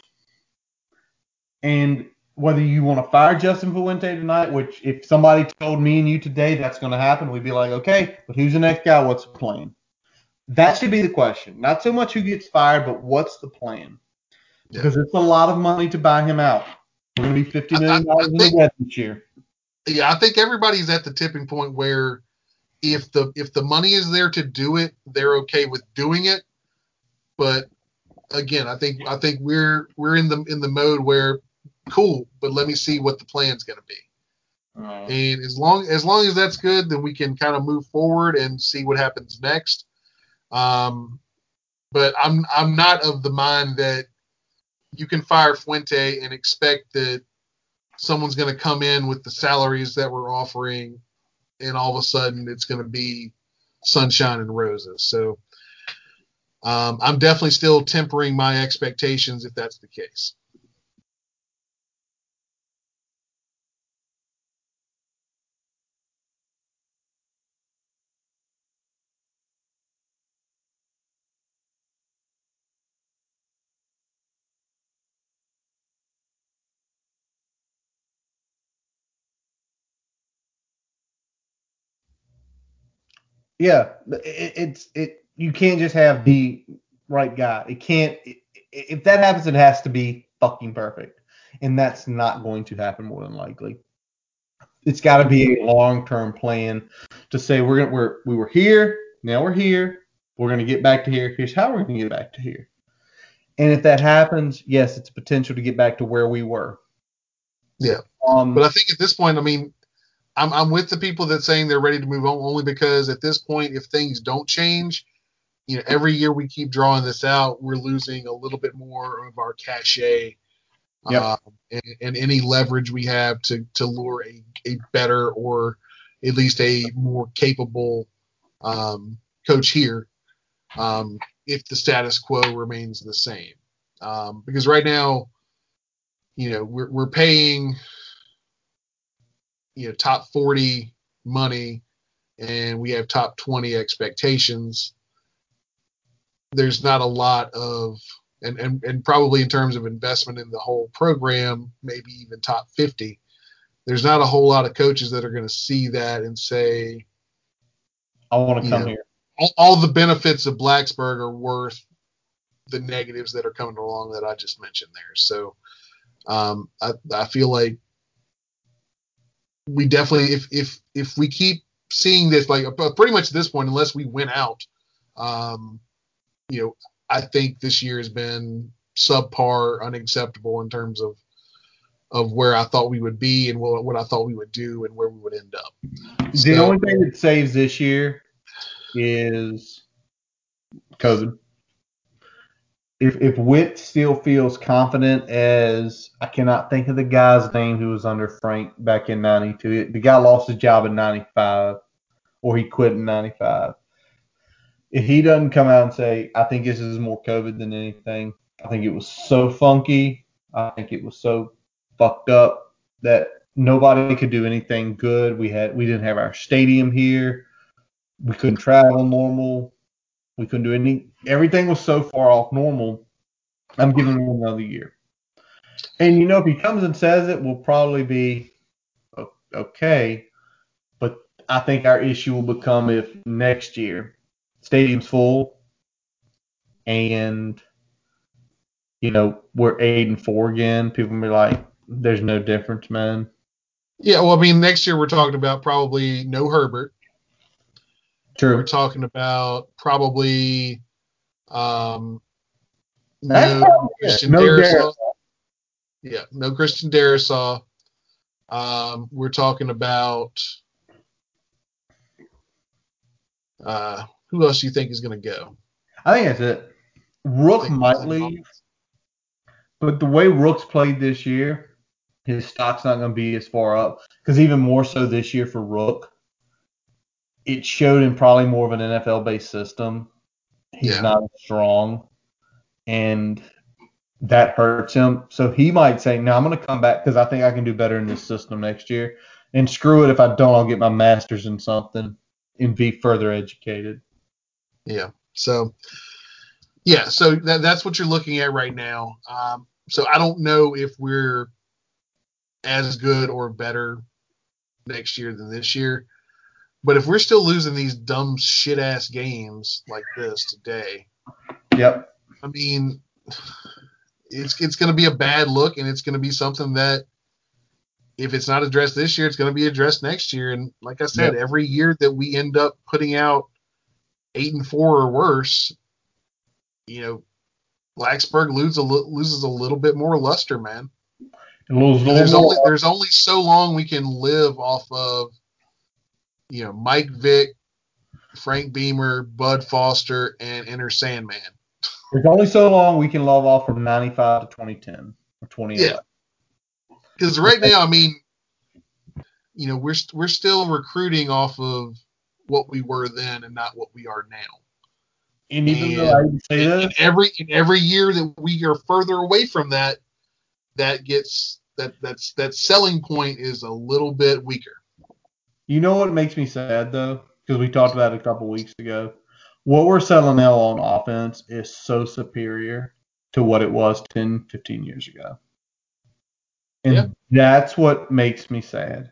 And whether you want to fire Justin Fuente tonight, which if somebody told me and you today that's going to happen, we'd be like, okay, but who's the next guy? What's the plan? That should be the question. Not so much who gets fired, but what's the plan? Yeah. Because it's a lot of money to buy him out. We're going to be fifty million dollars in the red this year. Yeah, I think everybody's at the tipping point where if the if the money is there to do it, they're okay with doing it. But again, I think I think we're we're in the in the mode where cool, but let me see what the plan's going to be. Right. And as long as long as that's good, then we can kind of move forward and see what happens next. Um, but I'm I'm not of the mind that you can fire Fuente and expect that someone's going to come in with the salaries that we're offering, and all of a sudden it's going to be sunshine and roses. So um, I'm definitely still tempering my expectations if that's the case. Yeah, it, it's it. You can't just have the right guy. It can't. It, if that happens, it has to be fucking perfect, and that's not going to happen more than likely. It's got to be a long-term plan to say we're gonna we're we were here, now we're here, we're gonna get back to here. Here's how we're gonna get back to here. And if that happens, yes, it's potential to get back to where we were. Yeah, Um, but I think at this point, I mean, I'm I'm with the people that saying they're ready to move on only because at this point, if things don't change, you know, every year we keep drawing this out, we're losing a little bit more of our cachet Yep. um, and, and any leverage we have to to lure a, a better or at least a more capable um, coach here um, if the status quo remains the same. Um, because right now, you know, we're we're paying you know top forty money and we have top twenty expectations. There's not a lot of and, and, and probably in terms of investment in the whole program, maybe even top fifty. There's not a whole lot of coaches that are going to see that and say, I want to you come know, here. all, all the benefits of Blacksburg are worth the negatives that are coming along that I just mentioned there. So um, I, I feel like we definitely, if if if we keep seeing this, like uh, pretty much at this point, unless we win out, um, you know, I think this year has been subpar, unacceptable in terms of of where I thought we would be and what, what I thought we would do and where we would end up. The So, only thing that saves this year is COVID. If if Witt still feels confident as I cannot think of the guy's name who was under Frank back in ninety-two. The guy lost his job in ninety-five or he quit in ninety-five. If he doesn't come out and say, I think this is more COVID than anything, I think it was so funky. I think it was so fucked up that nobody could do anything good. We had we didn't have our stadium here. We couldn't travel normal. We couldn't do any. Everything was so far off normal. I'm giving him another year. And you know, if he comes and says it, we'll probably be okay. But I think our issue will become if next year stadium's full and you know we're eight and four again. People will be like, "There's no difference, man." yeah, well, I mean, next year we're talking about probably no Herbert. True. We're talking about probably um, That's no Christian no Darrisaw. Darrisaw. Yeah, no Christian Darrisaw. Um, we're talking about uh, who else do you think is going to go? I think that's it. Rook might leave, but the way Rook's played this year, his stock's not going to be as far up. Because even more so this year for Rook, it showed in probably more of an N F L-based system. He's Yeah. not as strong. And that hurts him. So he might say, no, I'm going to come back because I think I can do better in this system next year. And screw it, if I don't, I'll get my master's in something and be further educated. Yeah. So, yeah, so that, that's what you're looking at right now. Um, so I don't know if we're as good or better next year than this year. But if we're still losing these dumb shit ass games like this today, yep. I mean, it's it's going to be a bad look, and it's going to be something that if it's not addressed this year, it's going to be addressed next year. And like I said, Yep. every year that we end up putting out eight and four or worse, you know, Blacksburg loses a li- loses a little bit more luster, man. Loses a There's little only more. there's only so long we can live off of, you know, Mike Vick, Frank Beamer, Bud Foster, and Enter Sandman. There's only so long we can love off from ninety-five to twenty ten or twenty eleven. Yeah. Because right now, I mean, you know, we're we're still recruiting off of what we were then and not what we are now. And even and, though I say and, this, and every and every year that we are further away from that, that gets that that's that selling point is a little bit weaker. you know what makes me sad though, because we talked about it a couple weeks ago. What we're selling now on offense is so superior to what it was ten, fifteen years ago. And Yeah. that's what makes me sad.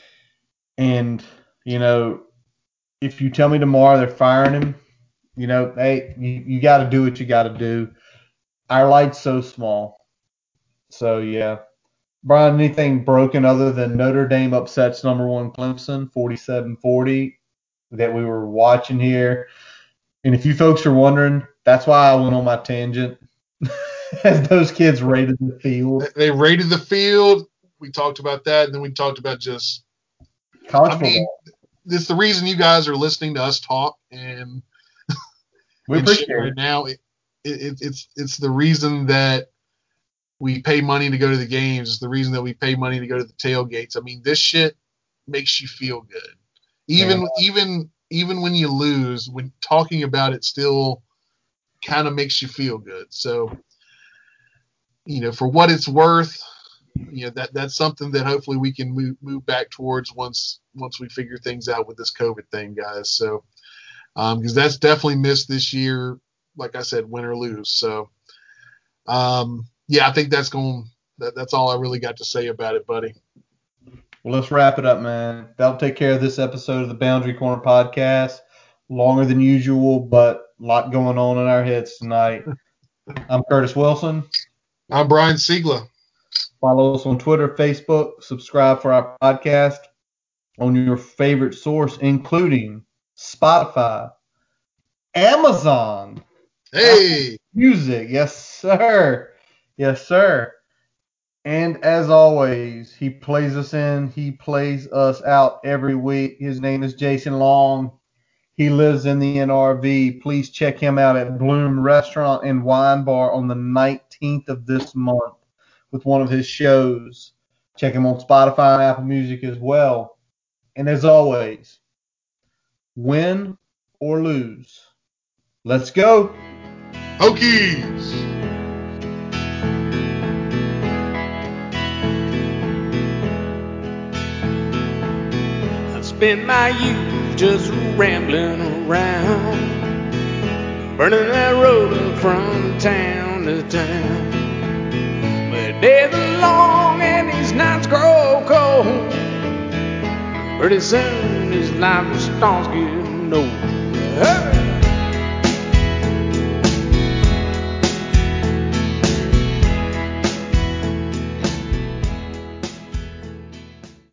And, you know, if you tell me tomorrow they're firing him, you know, hey, you, you got to do what you got to do. Our light's so small. So, yeah. Brian, anything broken other than Notre Dame upsets number one Clemson, forty-seven forty, that we were watching here? And if you folks are wondering, that's why I went on my tangent as those kids raided the field. They raided the field. We talked about that, and then we talked about just College I football. mean, it's the reason you guys are listening to us talk and, we and appreciate shit right it. now. It, it, it's it's the reason that we pay money to go to the games. It's the reason that we pay money to go to the tailgates. I mean, this shit makes you feel good. Even Man. even even when you lose, when talking about it still kind of makes you feel good. So, you know, for what it's worth, you know, that that's something that hopefully we can move, move back towards once once we figure things out with this COVID thing, guys. So, um, because that's definitely missed this year. Like I said, win or lose. So, um, yeah, I think that's going. That, that's all I really got to say about it, buddy. Well, let's wrap it up, man. That'll take care of this episode of the Boundary Corner podcast. Longer than usual, but a lot going on in our heads tonight. I'm Curtis Wilson. I'm Brian Siegler. Follow us on Twitter, Facebook. Subscribe for our podcast on your favorite source, including Spotify, Amazon, Hey, Music. Yes, sir. Yes, sir. And as always, he plays us in. He plays us out every week. His name is Jason Long. He lives in the N R V. Please check him out at Bloom Restaurant and Wine Bar on the nineteenth of this month with one of his shows. Check him on Spotify and Apple Music as well. And as always, win or lose, let's go. Hokies. I spent my youth just rambling around, burning that road up from town to town. But days are long and these nights grow cold. Pretty soon this life starts getting old.